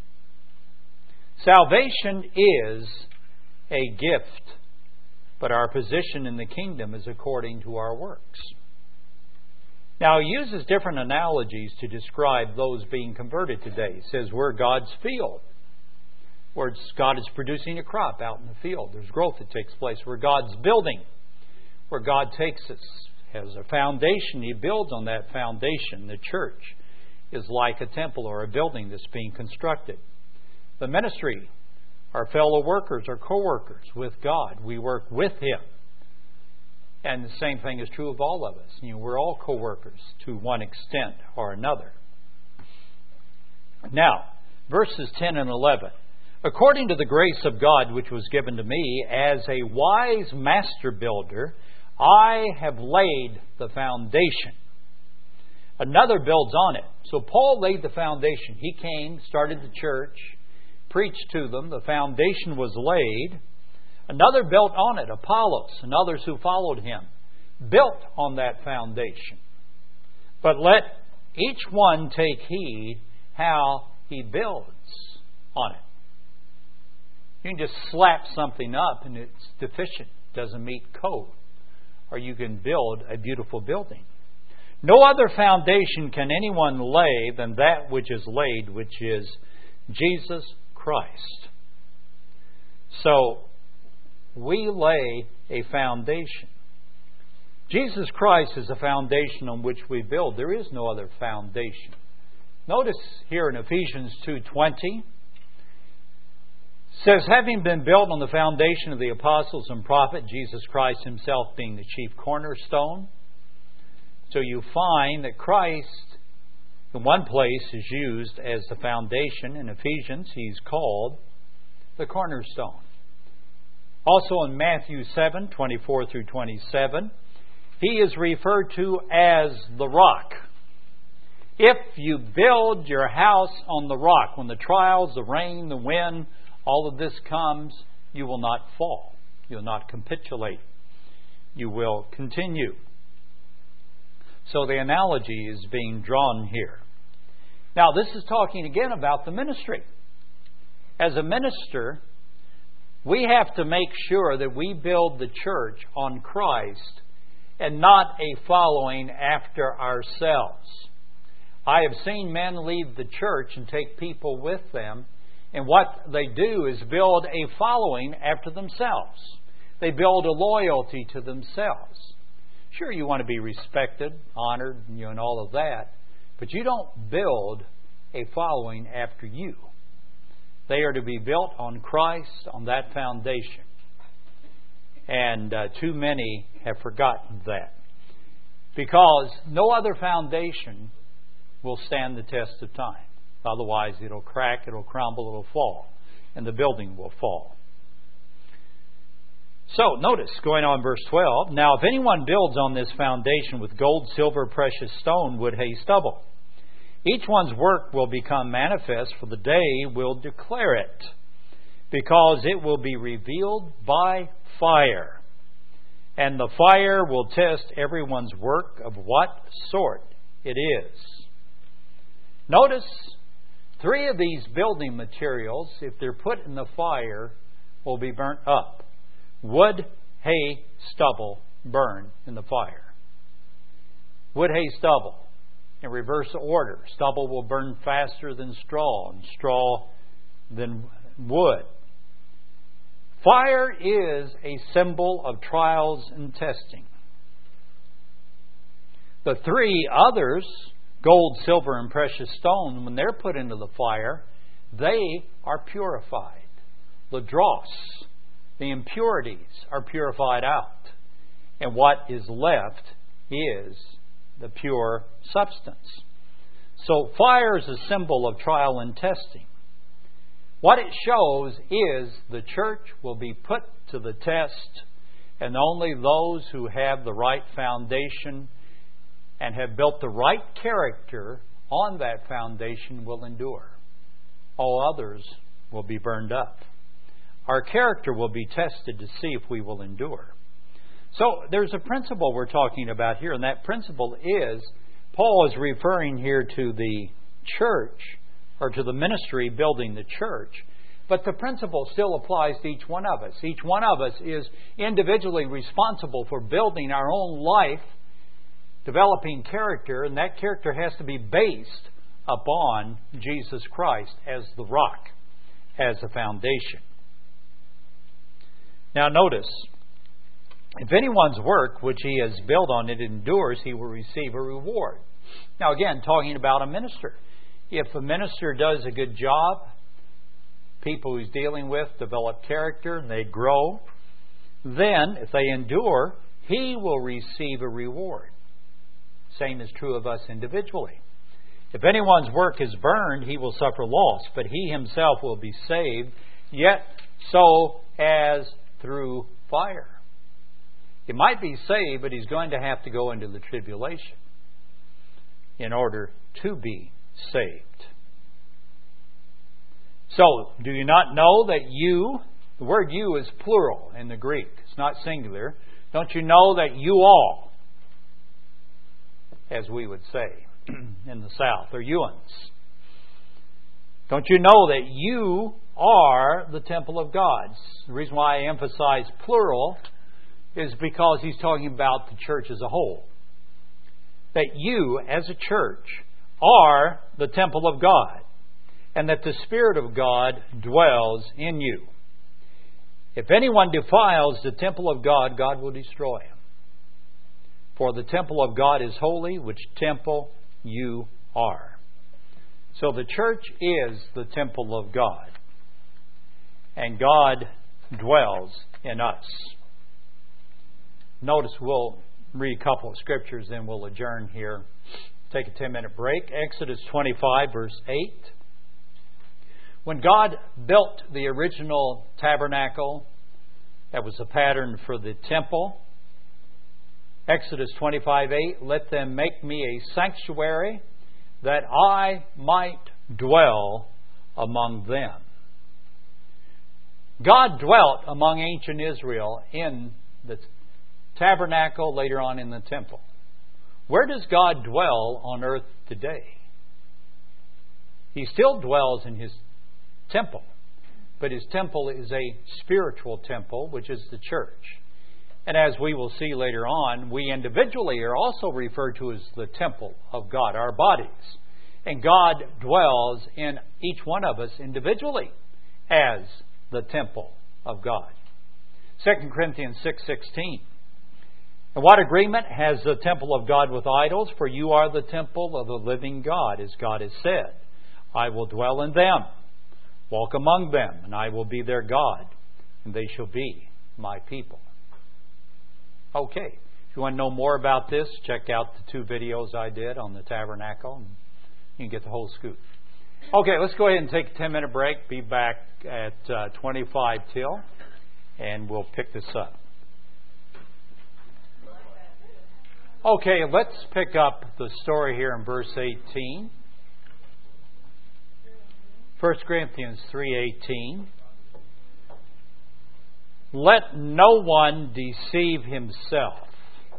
Salvation is a gift, but our position in the kingdom is according to our works. Now, he uses different analogies to describe those being converted today. He says we're God's field, where God is producing a crop out in the field. There's growth that takes place. We're God's building, where God takes us, has a foundation. He builds on that foundation. The church is like a temple or a building that's being constructed. The ministry, our fellow workers, our co-workers with God. We work with Him. And the same thing is true of all of us. You know, we're all co-workers to one extent or another. Now, verses ten and eleven. According to the grace of God which was given to me, as a wise master builder, I have laid the foundation. Another builds on it. So Paul laid the foundation. He came, started the church, preached to them. The foundation was laid. Another built on it, Apollos, and others who followed him, built on that foundation. But let each one take heed how he builds on it. You can just slap something up and it's deficient, doesn't meet code. Or you can build a beautiful building. No other foundation can anyone lay than that which is laid, which is Jesus Christ. So, we lay a foundation. Jesus Christ is a foundation on which we build. There is no other foundation. Notice here in Ephesians two twenty, says, having been built on the foundation of the apostles and prophets, Jesus Christ Himself being the chief cornerstone. So you find that Christ, in one place, is used as the foundation. In Ephesians, He's called the cornerstone. Also in Matthew seven, twenty-four through twenty-seven, He is referred to as the rock. If you build your house on the rock, when the trials, the rain, the wind, all of this comes, you will not fall. You will not capitulate. You will continue. So the analogy is being drawn here. Now this is talking again about the ministry. As a minister, we have to make sure that we build the church on Christ and not a following after ourselves. I have seen men leave the church and take people with them, and what they do is build a following after themselves. They build a loyalty to themselves. Sure, you want to be respected, honored, you know, and all of that, but you don't build a following after you. They are to be built on Christ, on that foundation. And uh, too many have forgotten that. Because no other foundation will stand the test of time. Otherwise, it'll crack, it'll crumble, it'll fall. And the building will fall. So, notice, going on verse twelve, now if anyone builds on this foundation with gold, silver, precious stone, wood, hay, stubble, each one's work will become manifest, for the day will declare it, because it will be revealed by fire. And the fire will test everyone's work of what sort it is. Notice three of these building materials, if they're put in the fire, will be burnt up. Wood, hay, stubble burn in the fire. Wood, hay, stubble. In reverse order. Stubble will burn faster than straw, and straw than wood. Fire is a symbol of trials and testing. The three others, gold, silver, and precious stone, when they're put into the fire, they are purified. The dross, the impurities are purified out. And what is left is the pure substance. So fire is a symbol of trial and testing. What it shows is the church will be put to the test, and only those who have the right foundation and have built the right character on that foundation will endure. All others will be burned up. Our character will be tested to see if we will endure. So there's a principle we're talking about here, and that principle is, Paul is referring here to the church, or to the ministry building the church, but the principle still applies to each one of us. Each one of us is individually responsible for building our own life, developing character, and that character has to be based upon Jesus Christ as the rock, as a foundation. Now notice, if anyone's work which he has built on it endures, he will receive a reward. Now again, talking about a minister. If a minister does a good job, people he's dealing with develop character and they grow, then if they endure, he will receive a reward. Same is true of us individually. If anyone's work is burned, he will suffer loss, but he himself will be saved, yet so as through fire. He might be saved, but he's going to have to go into the tribulation in order to be saved. So, do you not know that you, the word you is plural in the Greek, it's not singular. Don't you know that you all, as we would say in the South, are youans? Don't you know that you are the temple of God? The reason why I emphasize plural is because he's talking about the church as a whole. That you, as a church, are the temple of God, and that the Spirit of God dwells in you. If anyone defiles the temple of God, God will destroy him. For the temple of God is holy, which temple you are. So the church is the temple of God, and God dwells in us. Notice we'll read a couple of scriptures, then we'll adjourn here. Take a ten-minute break. Exodus twenty-five, verse eight. When God built the original tabernacle, that was a pattern for the temple. Exodus twenty-five, eight, let them make me a sanctuary that I might dwell among them. God dwelt among ancient Israel in the tabernacle, later on in the temple. Where does God dwell on earth today? He still dwells in His temple, but His temple is a spiritual temple, which is the church. And as we will see later on, we individually are also referred to as the temple of God, our bodies. And God dwells in each one of us individually as the temple of God. Second Corinthians six sixteen. And what agreement has the temple of God with idols? For you are the temple of the living God, as God has said. I will dwell in them, walk among them, and I will be their God, and they shall be my people. Okay, if you want to know more about this, check out the two videos I did on the tabernacle, and you can get the whole scoop. Okay, let's go ahead and take a ten-minute break. Be back at uh, twenty-five till, and we'll pick this up. Okay, let's pick up the story here in verse eighteen. First Corinthians three eighteen. Let no one deceive himself.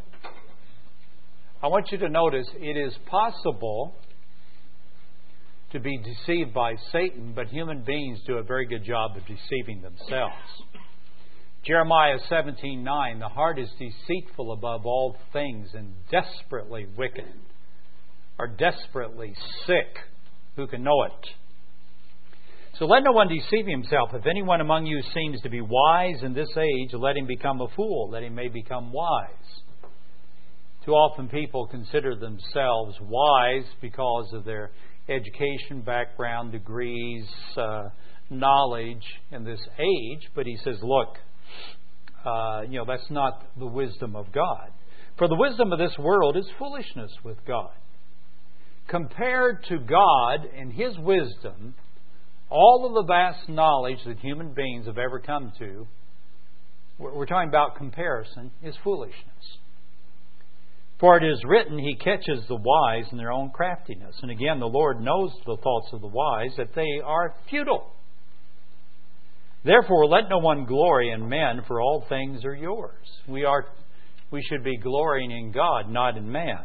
I want you to notice it is possible to be deceived by Satan, but human beings do a very good job of deceiving themselves. Jeremiah seventeen nine, the heart is deceitful above all things and desperately wicked, or desperately sick. Who can know it? So let no one deceive himself. If anyone among you seems to be wise in this age, let him become a fool, that he may become wise. Too often people consider themselves wise because of their education, background, degrees, uh, knowledge in this age. But he says, look, uh, you know, that's not the wisdom of God. For the wisdom of this world is foolishness with God. Compared to God and His wisdom, all of the vast knowledge that human beings have ever come to, we're talking about comparison, is foolishness. For it is written, He catches the wise in their own craftiness. And again, the Lord knows the thoughts of the wise, that they are futile. Therefore, let no one glory in men, for all things are yours. We are, we should be glorying in God, not in man.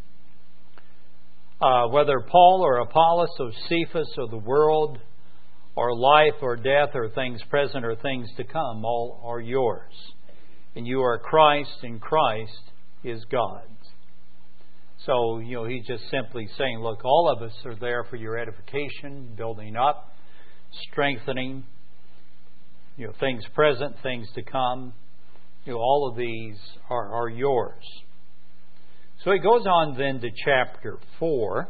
Uh, whether Paul or Apollos or Cephas or the world or life or death or things present or things to come, all are yours. And you are Christ, and Christ is God's. So, you know, he's just simply saying, look, all of us are there for your edification, building up, strengthening, you know, things present, things to come. You know, all of these are, are yours. So he goes on then to chapter four.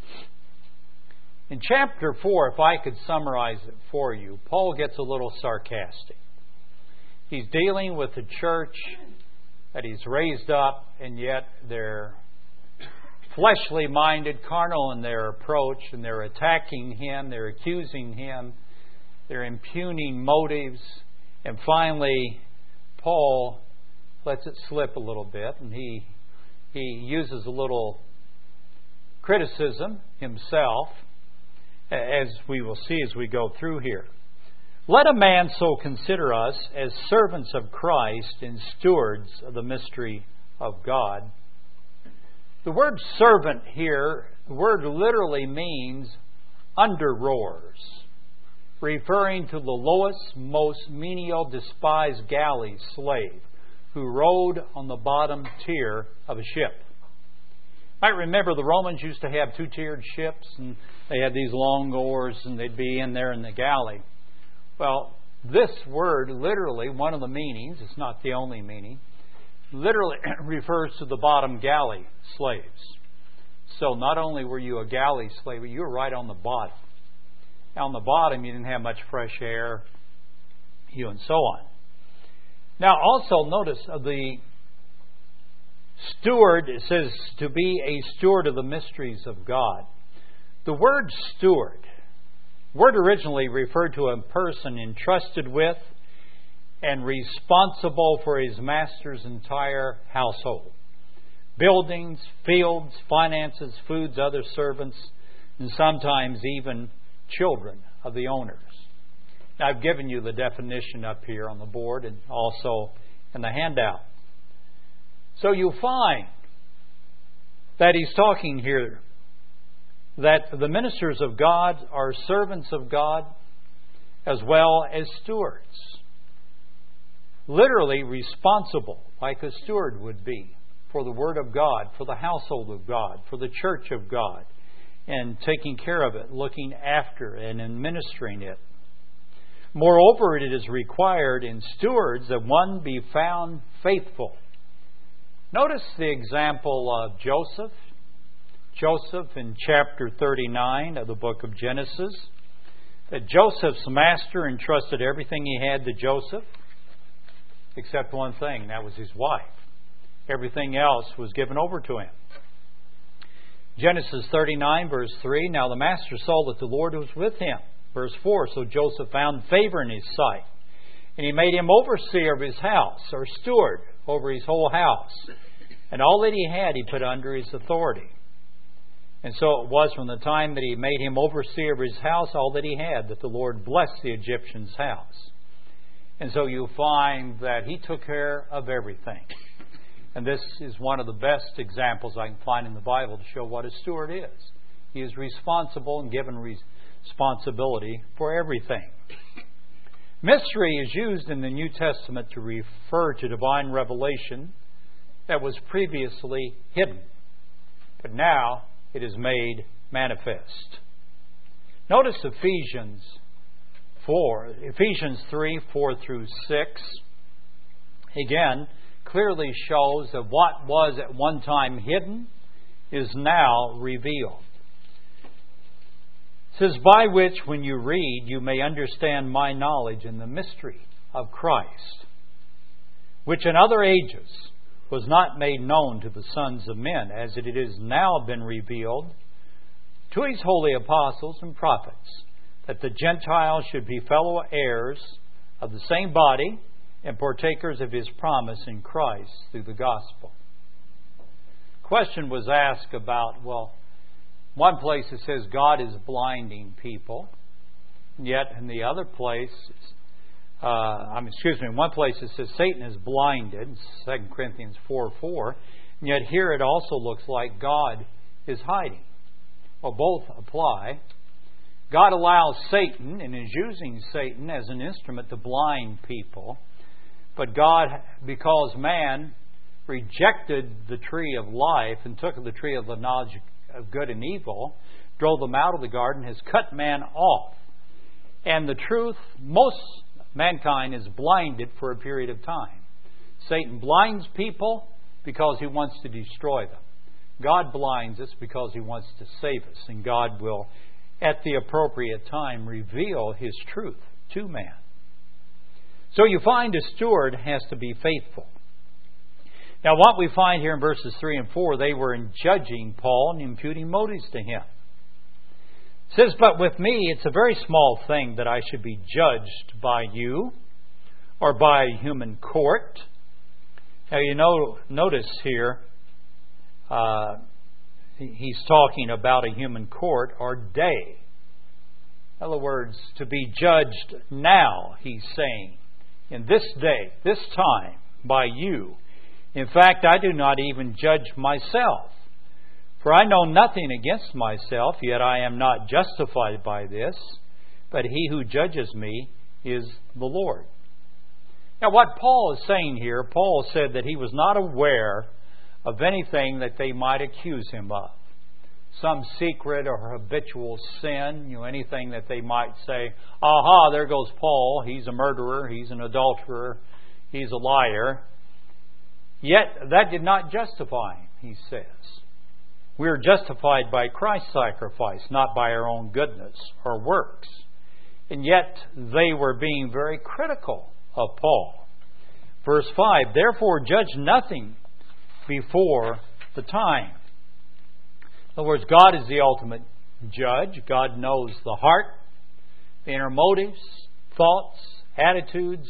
In chapter four, if I could summarize it for you, Paul gets a little sarcastic. He's dealing with a church that he's raised up, and yet they're fleshly minded, carnal in their approach, and they're attacking him, they're accusing him, they're impugning motives, and finally Paul lets it slip a little bit, and he he uses a little criticism himself, as we will see as we go through here. Let a man so consider us as servants of Christ and stewards of the mystery of God. The word servant here, the word literally means under rowers, referring to the lowest, most menial, despised galley slave who rode on the bottom tier of a ship. You might remember the Romans used to have two-tiered ships, and they had these long oars, and they'd be in there in the galley. Well, this word literally, one of the meanings, it's not the only meaning, literally refers to the bottom galley slaves. So not only were you a galley slave, but you were right on the bottom. On the bottom, you didn't have much fresh air, you and so on. Now, also notice uh, the steward, it says to be a steward of the mysteries of God. The word steward, word originally referred to a person entrusted with and responsible for his master's entire household. Buildings, fields, finances, foods, other servants, and sometimes even children of the owners. Now, I've given you the definition up here on the board and also in the handout. So you'll find that he's talking here that the ministers of God are servants of God as well as stewards. Literally responsible, like a steward would be, for the Word of God, for the household of God, for the church of God, and taking care of it, looking after and administering it. Moreover, it is required in stewards that one be found faithful. Notice the example of Joseph. Joseph in chapter thirty-nine of the book of Genesis. That Joseph's master entrusted everything he had to Joseph, except one thing, that was his wife. Everything else was given over to him. Genesis thirty-nine, verse three, now the master saw that the Lord was with him. Verse four, so Joseph found favor in his sight, and he made him overseer of his house, or steward over his whole house. And all that he had he put under his authority. And so it was from the time that he made him overseer of his house, all that he had, that the Lord blessed the Egyptian's house. And so you find that he took care of everything. And this is one of the best examples I can find in the Bible to show what a steward is. He is responsible and given responsibility for everything. Mystery is used in the New Testament to refer to divine revelation that was previously hidden, but now it is made manifest. Notice Ephesians four, Ephesians three, four through six, again, clearly shows that what was at one time hidden is now revealed. It says, by which, when you read, you may understand my knowledge in the mystery of Christ, which in other ages was not made known to the sons of men, as it is now been revealed to His holy apostles and prophets, that the Gentiles should be fellow heirs of the same body and partakers of His promise in Christ through the gospel. Question was asked about, well, one place it says God is blinding people, yet in the other place, uh, I mean, excuse me, in one place it says Satan is blinded, Second Corinthians four four, and yet here it also looks like God is hiding. Well, both apply. God allows Satan and is using Satan as an instrument to blind people. But God, because man rejected the tree of life and took the tree of the knowledge of good and evil, drove them out of the garden, has cut man off. And the truth, most mankind is blinded for a period of time. Satan blinds people because he wants to destroy them. God blinds us because He wants to save us. And God will, at the appropriate time, reveal His truth to man. So you find a steward has to be faithful. Now what we find here in verses three and four, they were in judging Paul and imputing motives to him. It says, but with me it's a very small thing that I should be judged by you or by a human court. Now you know, notice here, uh, he's talking about a human court or day. In other words, to be judged now, he's saying, in this day, this time, by you. In fact, I do not even judge myself. For I know nothing against myself, yet I am not justified by this. But He who judges me is the Lord. Now what Paul is saying here, Paul said that he was not aware of anything that they might accuse him of. Some secret or habitual sin, you know, anything that they might say, aha, there goes Paul, he's a murderer, he's an adulterer, he's a liar. Yet that did not justify him, he says. We are justified by Christ's sacrifice, not by our own goodness or works. And yet they were being very critical of Paul. Verse five, therefore judge nothing before the time. In other words, God is the ultimate judge. God knows the heart, the inner motives, thoughts, attitudes.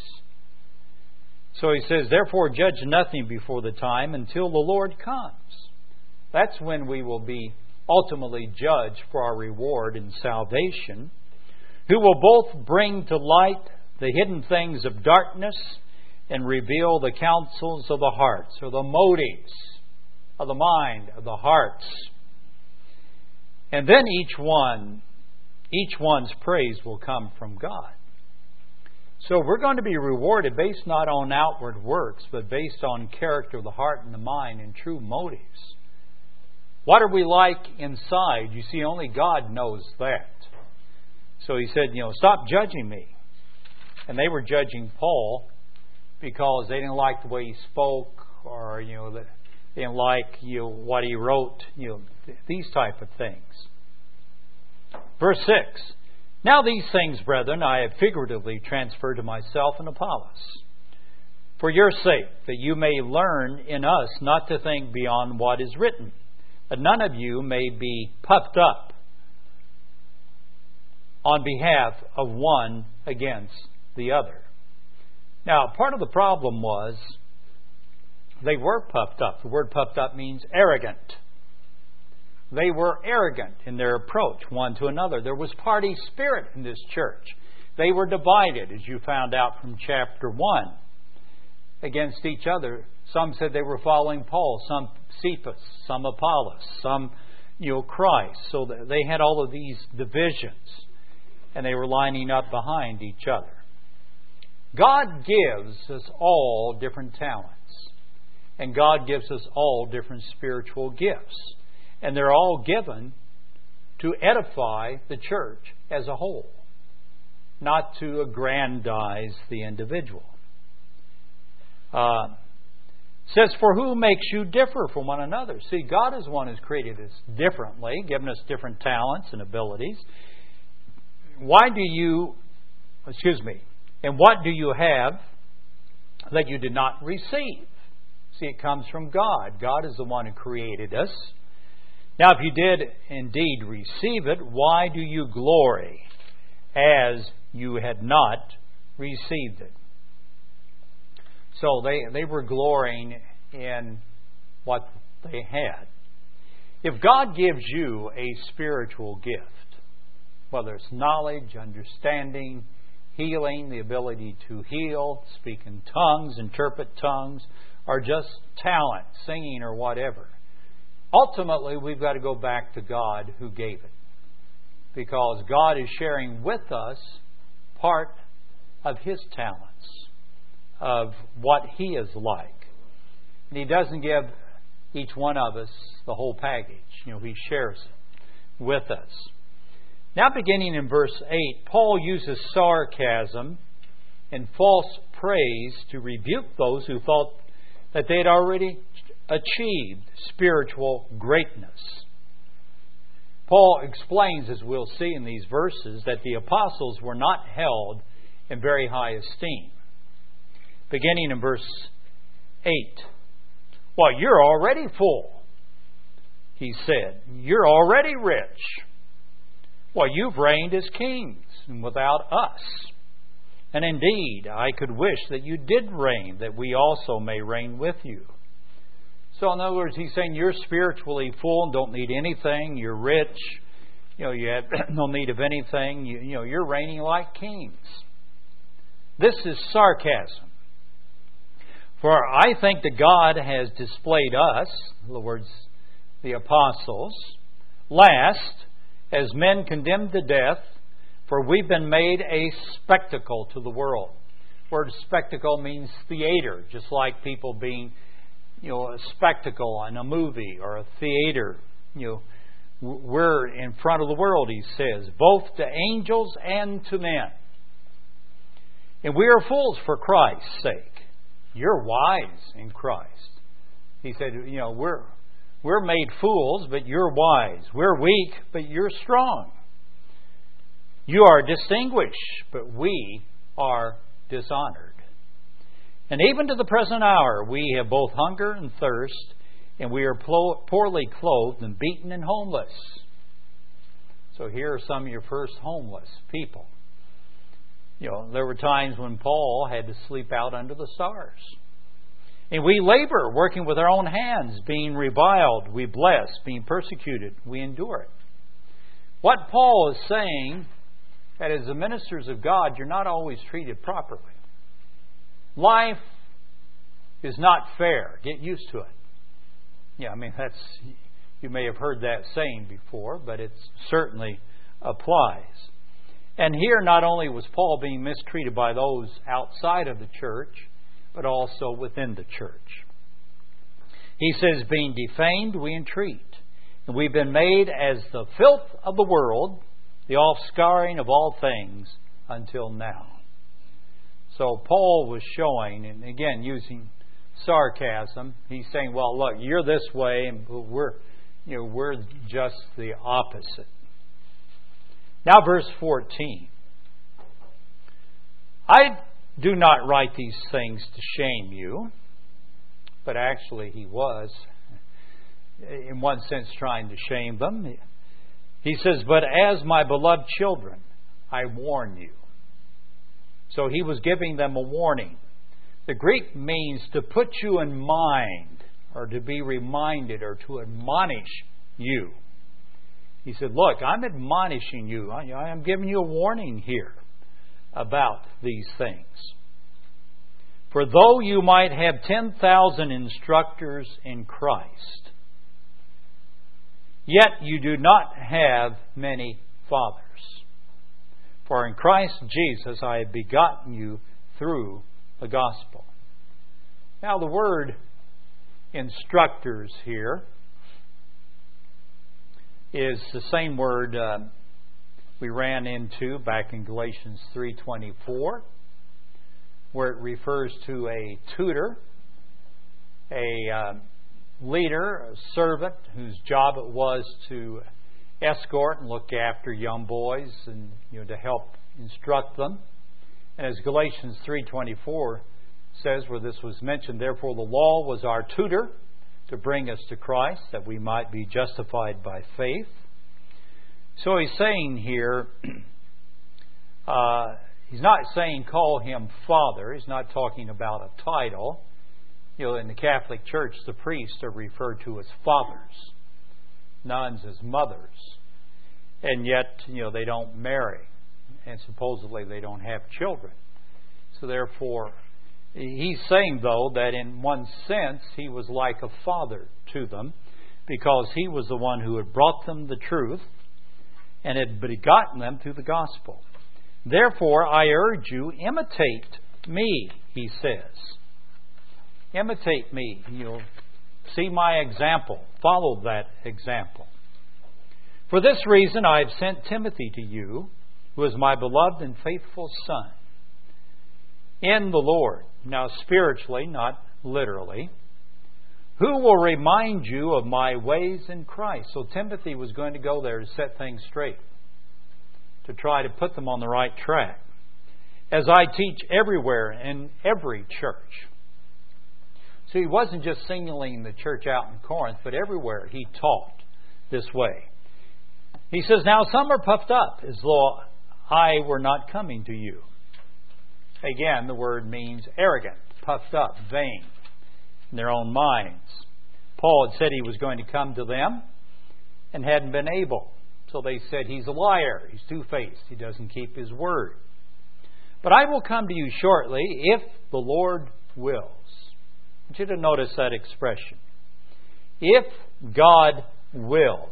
So he says, therefore judge nothing before the time until the Lord comes. That's when we will be ultimately judged for our reward in salvation, who will both bring to light the hidden things of darkness and reveal the counsels of the hearts, or the motives of the mind, of the hearts. And then each one, each one's praise will come from God. So we're going to be rewarded based not on outward works, but based on character of the heart and the mind and true motives. What are we like inside? You see, only God knows that. So he said, you know, stop judging me. And they were judging Paul because they didn't like the way he spoke, or, you know, they didn't like, you know, what he wrote, you know, these type of things. Verse six. Now these things, brethren, I have figuratively transferred to myself and Apollos, for your sake, that you may learn in us not to think beyond what is written, that none of you may be puffed up on behalf of one against the other. Now, part of the problem was they were puffed up. The word puffed up means arrogant. They were arrogant in their approach one to another. There was party spirit in this church. They were divided, as you found out from chapter one, against each other. Some said they were following Paul, some Cephas, some Apollos, some, you know, Christ. So they had all of these divisions, and they were lining up behind each other. God gives us all different talents, and God gives us all different spiritual gifts, and they're all given to edify the church as a whole, not to aggrandize the individual. Uh, says, for who makes you differ from one another? See, God is one who's created us differently, given us different talents and abilities. Why do you, excuse me, and what do you have that you did not receive? See, it comes from God. God is the one who created us. Now, if you did indeed receive it, why do you glory as you had not received it? So they, they were glorying in what they had. If God gives you a spiritual gift, whether it's knowledge, understanding, healing, the ability to heal, speak in tongues, interpret tongues, or just talent, singing or whatever, ultimately we've got to go back to God who gave it. Because God is sharing with us part of His talents, of what He is like. And He doesn't give each one of us the whole package. You know, He shares it with us. Now, beginning in verse eight, Paul uses sarcasm and false praise to rebuke those who thought that they had already achieved spiritual greatness. Paul explains, as we'll see in these verses, that the apostles were not held in very high esteem. Beginning in verse eight. Well, you're already full, he said. You're already rich. Well, you've reigned as kings and without us. And indeed, I could wish that you did reign, that we also may reign with you. So in other words, he's saying you're spiritually full and don't need anything. You're rich. You know, you have no need of anything. You, you know, you're reigning like kings. This is sarcasm. For I think that God has displayed us, in other words, the apostles, last as men condemned to death, for we've been made a spectacle to the world. The word spectacle means theater, just like people being, you know, a spectacle in a movie or a theater. You know, we're in front of the world, he says, both to angels and to men. And we are fools for Christ's sake. You're wise in Christ. He said, you know, we're we're made fools, but you're wise. We're weak, but you're strong. You are distinguished, but we are dishonored. And even to the present hour, we have both hunger and thirst, and we are poorly clothed and beaten and homeless. So here are some of your first homeless people. You know, there were times when Paul had to sleep out under the stars. And we labor, working with our own hands, being reviled, we bless, being persecuted, we endure it. What Paul is saying, that as the ministers of God, you're not always treated properly. Life is not fair. Get used to it. Yeah, I mean, that's, you may have heard that saying before, but it certainly applies. And here not only was Paul being mistreated by those outside of the church, but also within the church. He says, being defamed, we entreat. And we've been made as the filth of the world, the offscouring of all things until now. So Paul was showing, and again using sarcasm, he's saying, well, look, you're this way, and we're, you know, we're just the opposite. Now verse fourteen. I do not write these things to shame you, but actually he was, in one sense, trying to shame them. He says, but as my beloved children, I warn you. So he was giving them a warning. The Greek means to put you in mind, or to be reminded, or to admonish you. He said, look, I'm admonishing you. I am giving you a warning here about these things. For though you might have ten thousand instructors in Christ, Yet you do not have many fathers. For in Christ Jesus I have begotten you through the gospel. Now the word instructors here is the same word uh, we ran into back in Galatians three twenty-four, where it refers to a tutor, a uh, leader, a servant whose job it was to escort and look after young boys and you know to help instruct them. And as Galatians three twenty-four says, where this was mentioned, therefore the law was our tutor to bring us to Christ, that we might be justified by faith. So he's saying here, uh, he's not saying call him Father. He's not talking about a title. You know, in the Catholic Church, the priests are referred to as fathers, nuns as mothers, and yet, you know, they don't marry, and supposedly they don't have children. So therefore, he's saying, though, that in one sense, he was like a father to them, because he was the one who had brought them the truth and had begotten them through the gospel. Therefore, I urge you, imitate me, he says. Imitate me. You'll see my example. Follow that example. For this reason, I have sent Timothy to you, who is my beloved and faithful son, in the Lord. Now, spiritually, not literally. Who will remind you of my ways in Christ? So Timothy was going to go there to set things straight, to try to put them on the right track, as I teach everywhere in every church. So he wasn't just singling the church out in Corinth, but everywhere he taught this way. He says, now some are puffed up, as though I were not coming to you. Again, the word means arrogant, puffed up, vain, in their own minds. Paul had said he was going to come to them and hadn't been able. So they said, he's a liar, he's two-faced, he doesn't keep his word. But I will come to you shortly, if the Lord wills. I want you to notice that expression. If God wills.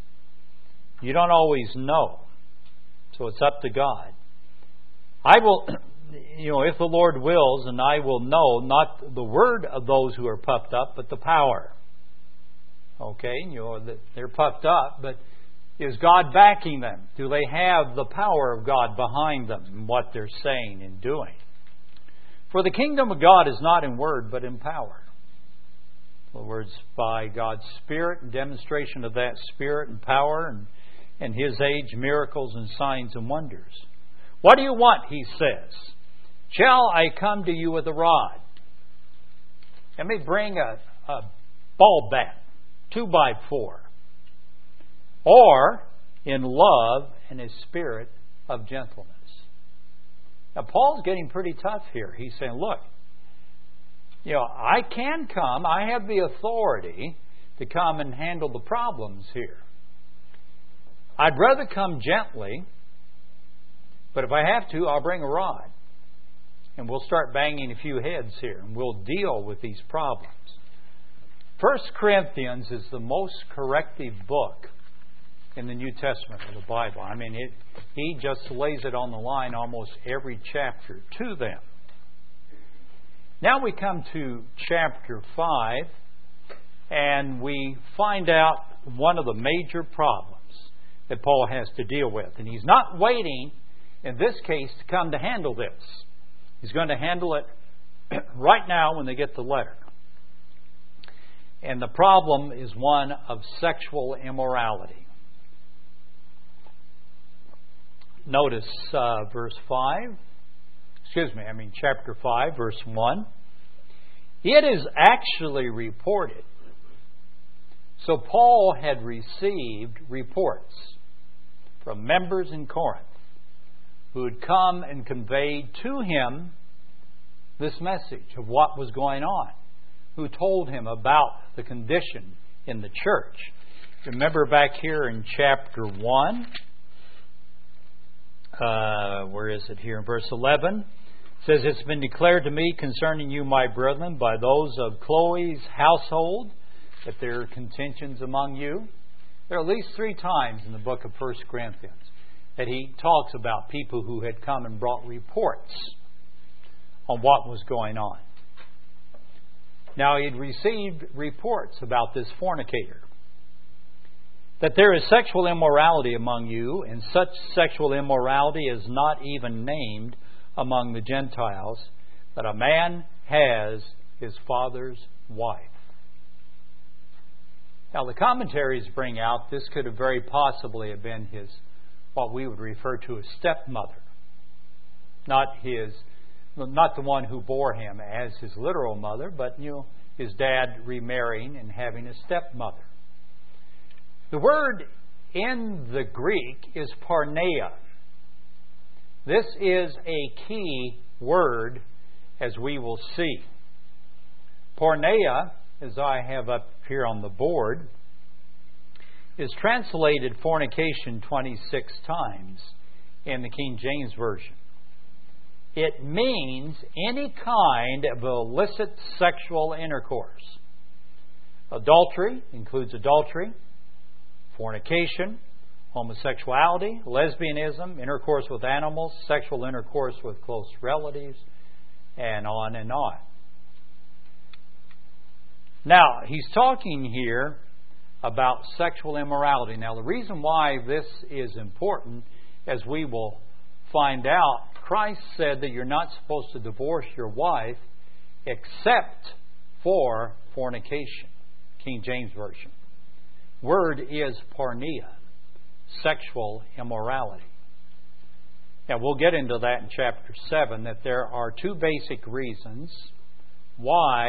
You don't always know. So it's up to God. I will, you know, if the Lord wills, and I will know, not the word of those who are puffed up, but the power. Okay, you know, they're puffed up, but is God backing them? Do they have the power of God behind them in what they're saying and doing? For the kingdom of God is not in word, but in power. In other words, by God's Spirit and demonstration of that Spirit and power, and in His age, miracles and signs and wonders. What do you want, he says? Shall I come to you with a rod? Let me bring a, a ball bat, two by four. Or in love and a spirit of gentleness. Now, Paul's getting pretty tough here. He's saying, look, you know, I can come. I have the authority to come and handle the problems here. I'd rather come gently, but if I have to, I'll bring a rod. And we'll start banging a few heads here, and we'll deal with these problems. First Corinthians is the most corrective book in the New Testament of the Bible. I mean, it, he just lays it on the line almost every chapter to them. Now we come to chapter five, and we find out one of the major problems that Paul has to deal with. And he's not waiting, in this case, to come to handle this. He's going to handle it right now when they get the letter. And the problem is one of sexual immorality. Notice uh, verse five. Excuse me, I mean chapter five, verse one. It is actually reported. So Paul had received reports from members in Corinth who had come and conveyed to him this message of what was going on, who told him about the condition in the church. Remember back here in chapter one, uh, where is it here? In verse eleven, it says, it's been declared to me concerning you, my brethren, by those of Chloe's household, that there are contentions among you. There are at least three times in the book of First Corinthians that he talks about people who had come and brought reports on what was going on. Now, he'd received reports about this fornicator, that there is sexual immorality among you, and such sexual immorality is not even named among the Gentiles, that a man has his father's wife. Now, the commentaries bring out this could have very possibly have been his, what we would refer to as stepmother, not his, not the one who bore him as his literal mother, but you know, his dad remarrying and having a stepmother. The word in the Greek is porneia. This is a key word, as we will see. Porneia, as I have up here on the board, is translated fornication twenty-six times in the King James Version. It means any kind of illicit sexual intercourse. Adultery includes adultery, fornication, homosexuality, lesbianism, intercourse with animals, sexual intercourse with close relatives, and on and on. Now, he's talking here about sexual immorality. Now, the reason why this is important, as we will find out, Christ said that you're not supposed to divorce your wife except for fornication. King James Version. Word is porneia, sexual immorality. Now, we'll get into that in chapter seven, that there are two basic reasons why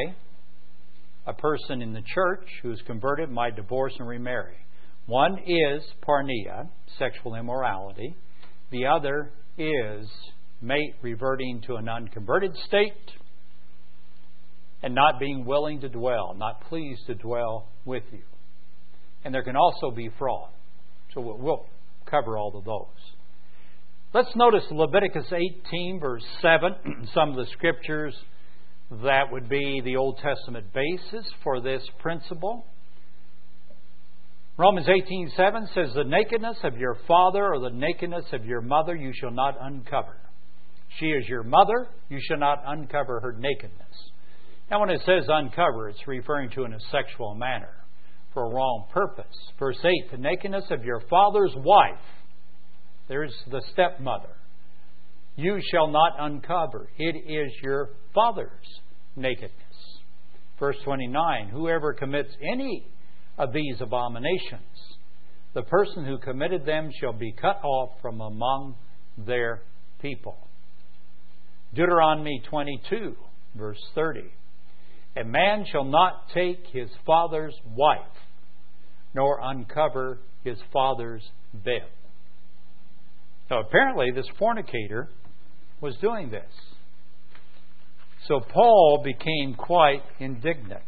a person in the church who is converted might divorce and remarry. One is porneia, sexual immorality. The other is mate reverting to an unconverted state and not being willing to dwell, not pleased to dwell with you. And there can also be fraud. So we'll cover all of those. Let's notice Leviticus eighteen, verse seven, some of the scriptures that would be the Old Testament basis for this principle. Romans eighteen seven says, the nakedness of your father or the nakedness of your mother you shall not uncover. She is your mother, you shall not uncover her nakedness. Now when it says uncover, it's referring to in a sexual manner for a wrong purpose. Verse eight, the nakedness of your father's wife. There's the stepmother. You shall not uncover. It is your father's nakedness. Verse twenty-nine, whoever commits any of these abominations, the person who committed them shall be cut off from among their people. Deuteronomy twenty-two, verse thirty, a man shall not take his father's wife, nor uncover his father's bed. Now, apparently, this fornicator was doing this. So Paul became quite indignant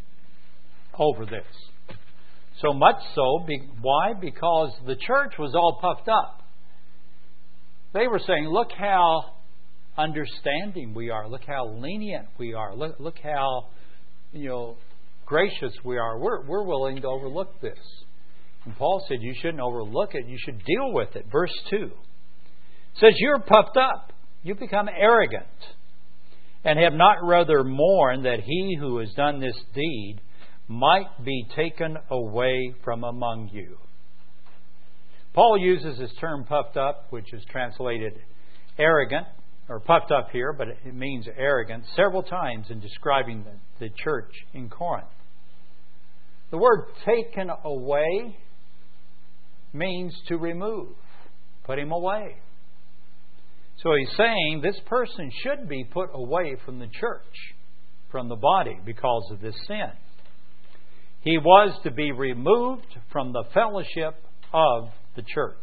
over this. So much so, be, why? Because the church was all puffed up. They were saying, look how understanding we are. Look how lenient we are. Look, look how, you know, gracious we are. We're, we're willing to overlook this. And Paul said, you shouldn't overlook it. You should deal with it. Verse two says, you're puffed up. You become arrogant, and have not rather mourned that he who has done this deed might be taken away from among you. Paul uses this term puffed up, which is translated arrogant, or puffed up here, but it means arrogant, several times in describing the, the church in Corinth. The word taken away means to remove, put him away. So he's saying this person should be put away from the church, from the body, because of this sin. He was to be removed from the fellowship of the church.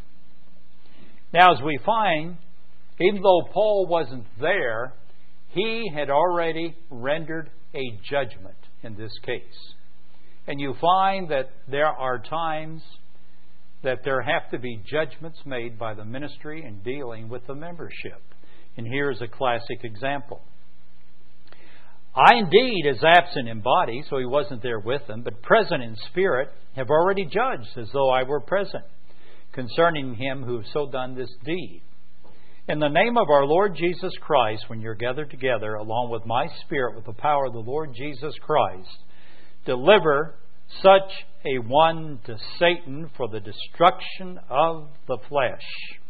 Now, as we find, even though Paul wasn't there, he had already rendered a judgment in this case. And you find that there are times that there have to be judgments made by the ministry in dealing with the membership. And here's a classic example. I indeed, as absent in body, so he wasn't there with them, but present in spirit, have already judged as though I were present, concerning him who has so done this deed. In the name of our Lord Jesus Christ, when you're gathered together, along with my spirit, with the power of the Lord Jesus Christ, deliver such a one to Satan for the destruction of the flesh,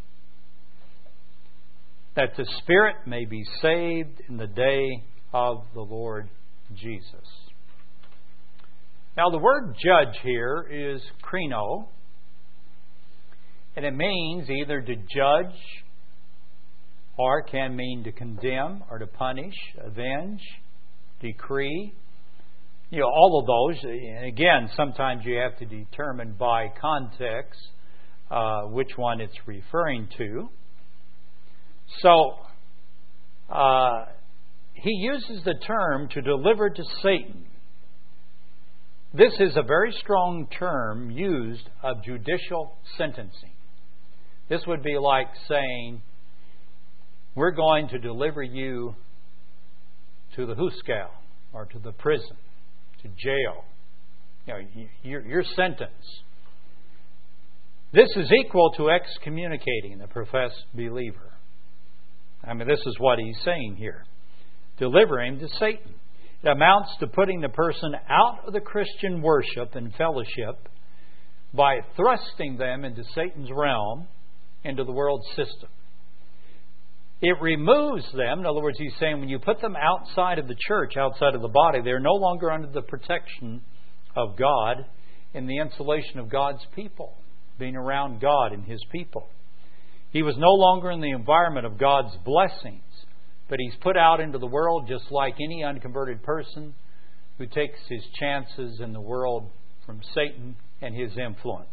that the spirit may be saved in the day of the Lord Jesus. Now the word judge here is krino, and it means either to judge or can mean to condemn or to punish, avenge, decree. You know, all of those. And again, sometimes you have to determine by context uh, which one it's referring to. So, uh, he uses the term to deliver to Satan. This is a very strong term used of judicial sentencing. This would be like saying, we're going to deliver you to the Huskow or to the prison, to jail. You know, your, your sentence. This is equal to excommunicating the professed believer. I mean, this is what he's saying here. Deliver him to Satan. It amounts to putting the person out of the Christian worship and fellowship by thrusting them into Satan's realm, into the world system. It removes them. In other words, he's saying when you put them outside of the church, outside of the body, they're no longer under the protection of God and the insulation of God's people, being around God and His people. He was no longer in the environment of God's blessings, but he's put out into the world just like any unconverted person who takes his chances in the world from Satan and his influence.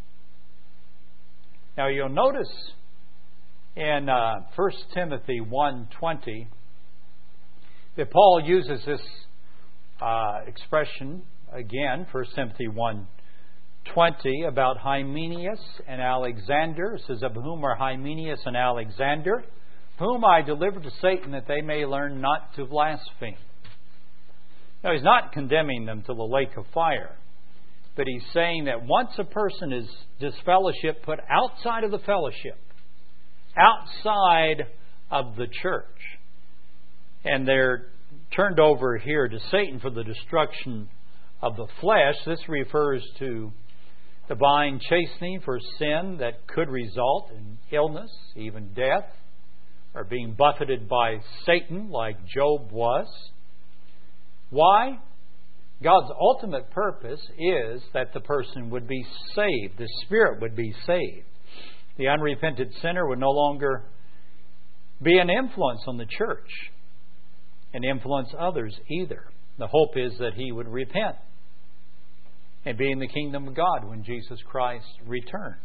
Now you'll notice in uh, First Timothy one twenty that Paul uses this uh, expression again, First Timothy one twenty, about Hymenaeus and Alexander. It says, of whom are Hymenaeus and Alexander, whom I delivered to Satan that they may learn not to blaspheme. Now, he's not condemning them to the lake of fire, but he's saying that once a person is disfellowship, put outside of the fellowship, outside of the church, and they're turned over here to Satan for the destruction of the flesh, this refers to divine chastening for sin that could result in illness, even death, or being buffeted by Satan like Job was. Why? God's ultimate purpose is that the person would be saved. The spirit would be saved. The unrepentant sinner would no longer be an influence on the church and influence others either. The hope is that he would repent and be in the kingdom of God when Jesus Christ returned.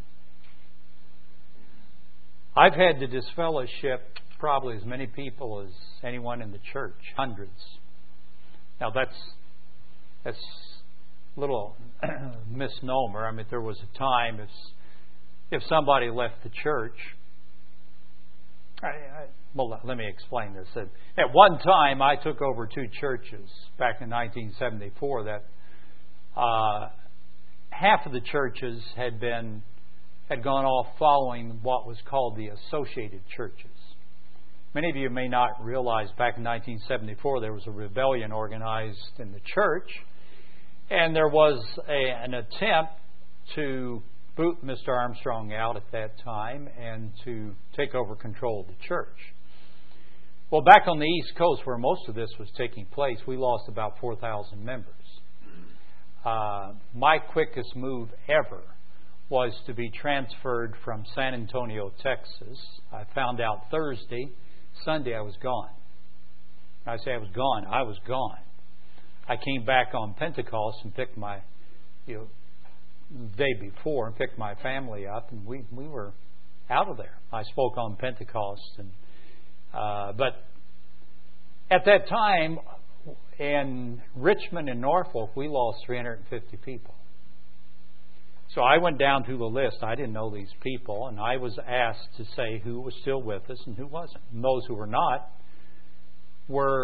I've had to disfellowship probably as many people as anyone in the church, hundreds. Now that's that's a little misnomer. I mean, there was a time if if somebody left the church. I, I, well, let me explain this. At, at one time, I took over two churches back in nineteen seventy-four. That uh, half of the churches had been had gone off following what was called the associated churches. Many of you may not realize back in nineteen seventy-four there was a rebellion organized in the church, and there was a, an attempt to boot Mister Armstrong out at that time and to take over control of the church. Well, back on the East Coast where most of this was taking place, we lost about four thousand members. Uh, my quickest move ever was to be transferred from San Antonio, Texas. I found out Thursday. Sunday I was gone. I say I was gone. I was gone. I came back on Pentecost and picked my, you know, day before and picked my family up, and we we were out of there. I spoke on Pentecost, and uh, but at that time in Richmond and Norfolk we lost three hundred fifty people. So I went down through the list. I didn't know these people, and I was asked to say who was still with us and who wasn't. And those who were not were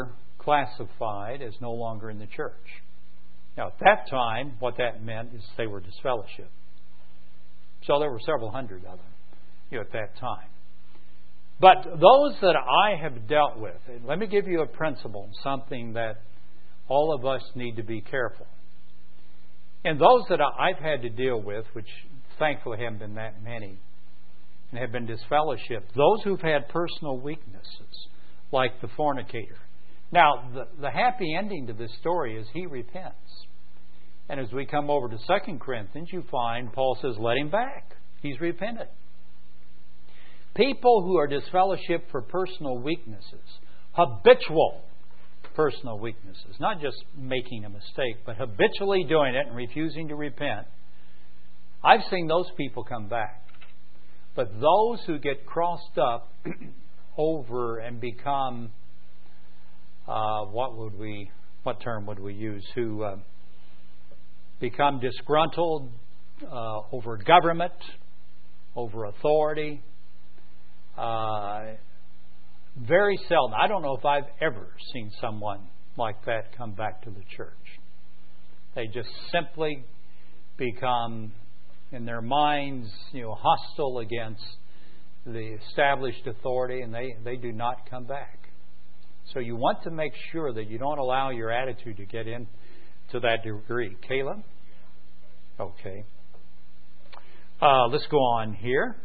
classified as no longer in the church. Now, at that time, what that meant is they were disfellowshipped. So there were several hundred of them, you know, at that time. But those that I have dealt with, and let me give you a principle, something that all of us need to be careful. And those that I've had to deal with, which thankfully haven't been that many, and have been disfellowshipped, those who've had personal weaknesses, like the fornicator. Now, the, the happy ending to this story is he repents. And as we come over to Second Corinthians, you find Paul says, let him back. He's repented. People who are disfellowshipped for personal weaknesses, habitual personal weaknesses, not just making a mistake, but habitually doing it and refusing to repent, I've seen those people come back. But those who get crossed up over and become, uh, what would we, what term would we use, who uh, become disgruntled uh, over government, over authority, uh, very seldom. I don't know if I've ever seen someone like that come back to the church. They just simply become, in their minds, you know, hostile against the established authority, and they, they do not come back. So you want to make sure that you don't allow your attitude to get in to that degree. Caleb? Okay. Uh, let's go on here.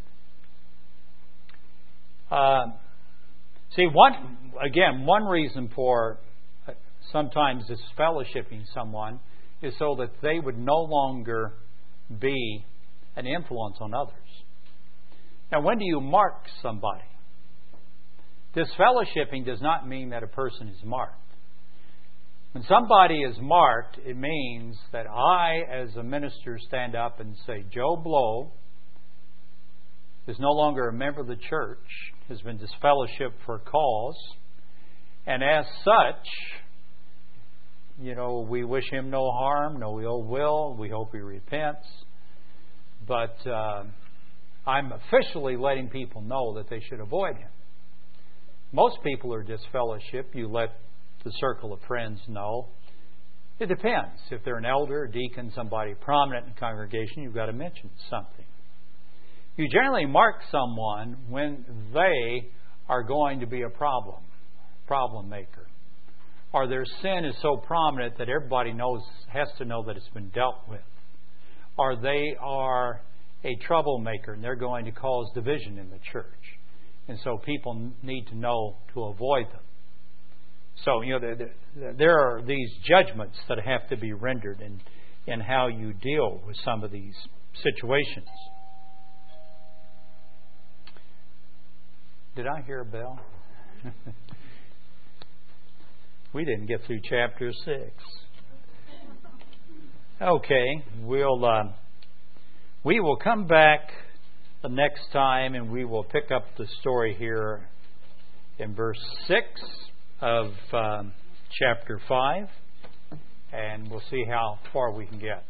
Uh, see, one again, one reason for sometimes disfellowshipping someone is so that they would no longer be an influence on others. Now, when do you mark somebody? Disfellowshipping does not mean that a person is marked. When somebody is marked, it means that I, as a minister, stand up and say, Joe Blow is no longer a member of the church, has been disfellowshipped for a cause, and as such, you know, we wish him no harm, no ill will, we hope he repents, but uh, I'm officially letting people know that they should avoid him. Most people are disfellowshipped. You let the circle of friends know. It depends. If they're an elder, a deacon, somebody prominent in the congregation, you've got to mention something. You generally mark someone when they are going to be a problem, problem maker. Or their sin is so prominent that everybody knows, has to know that it's been dealt with. Or they are a troublemaker and they're going to cause division in the church. And so people need to know to avoid them. So, you know, there, there are these judgments that have to be rendered in, in how you deal with some of these situations. Did I hear a bell? We didn't get through chapter six. Okay, we'll uh, we will come back the next time, and we will pick up the story here in verse six of um, chapter five, and we'll see how far we can get.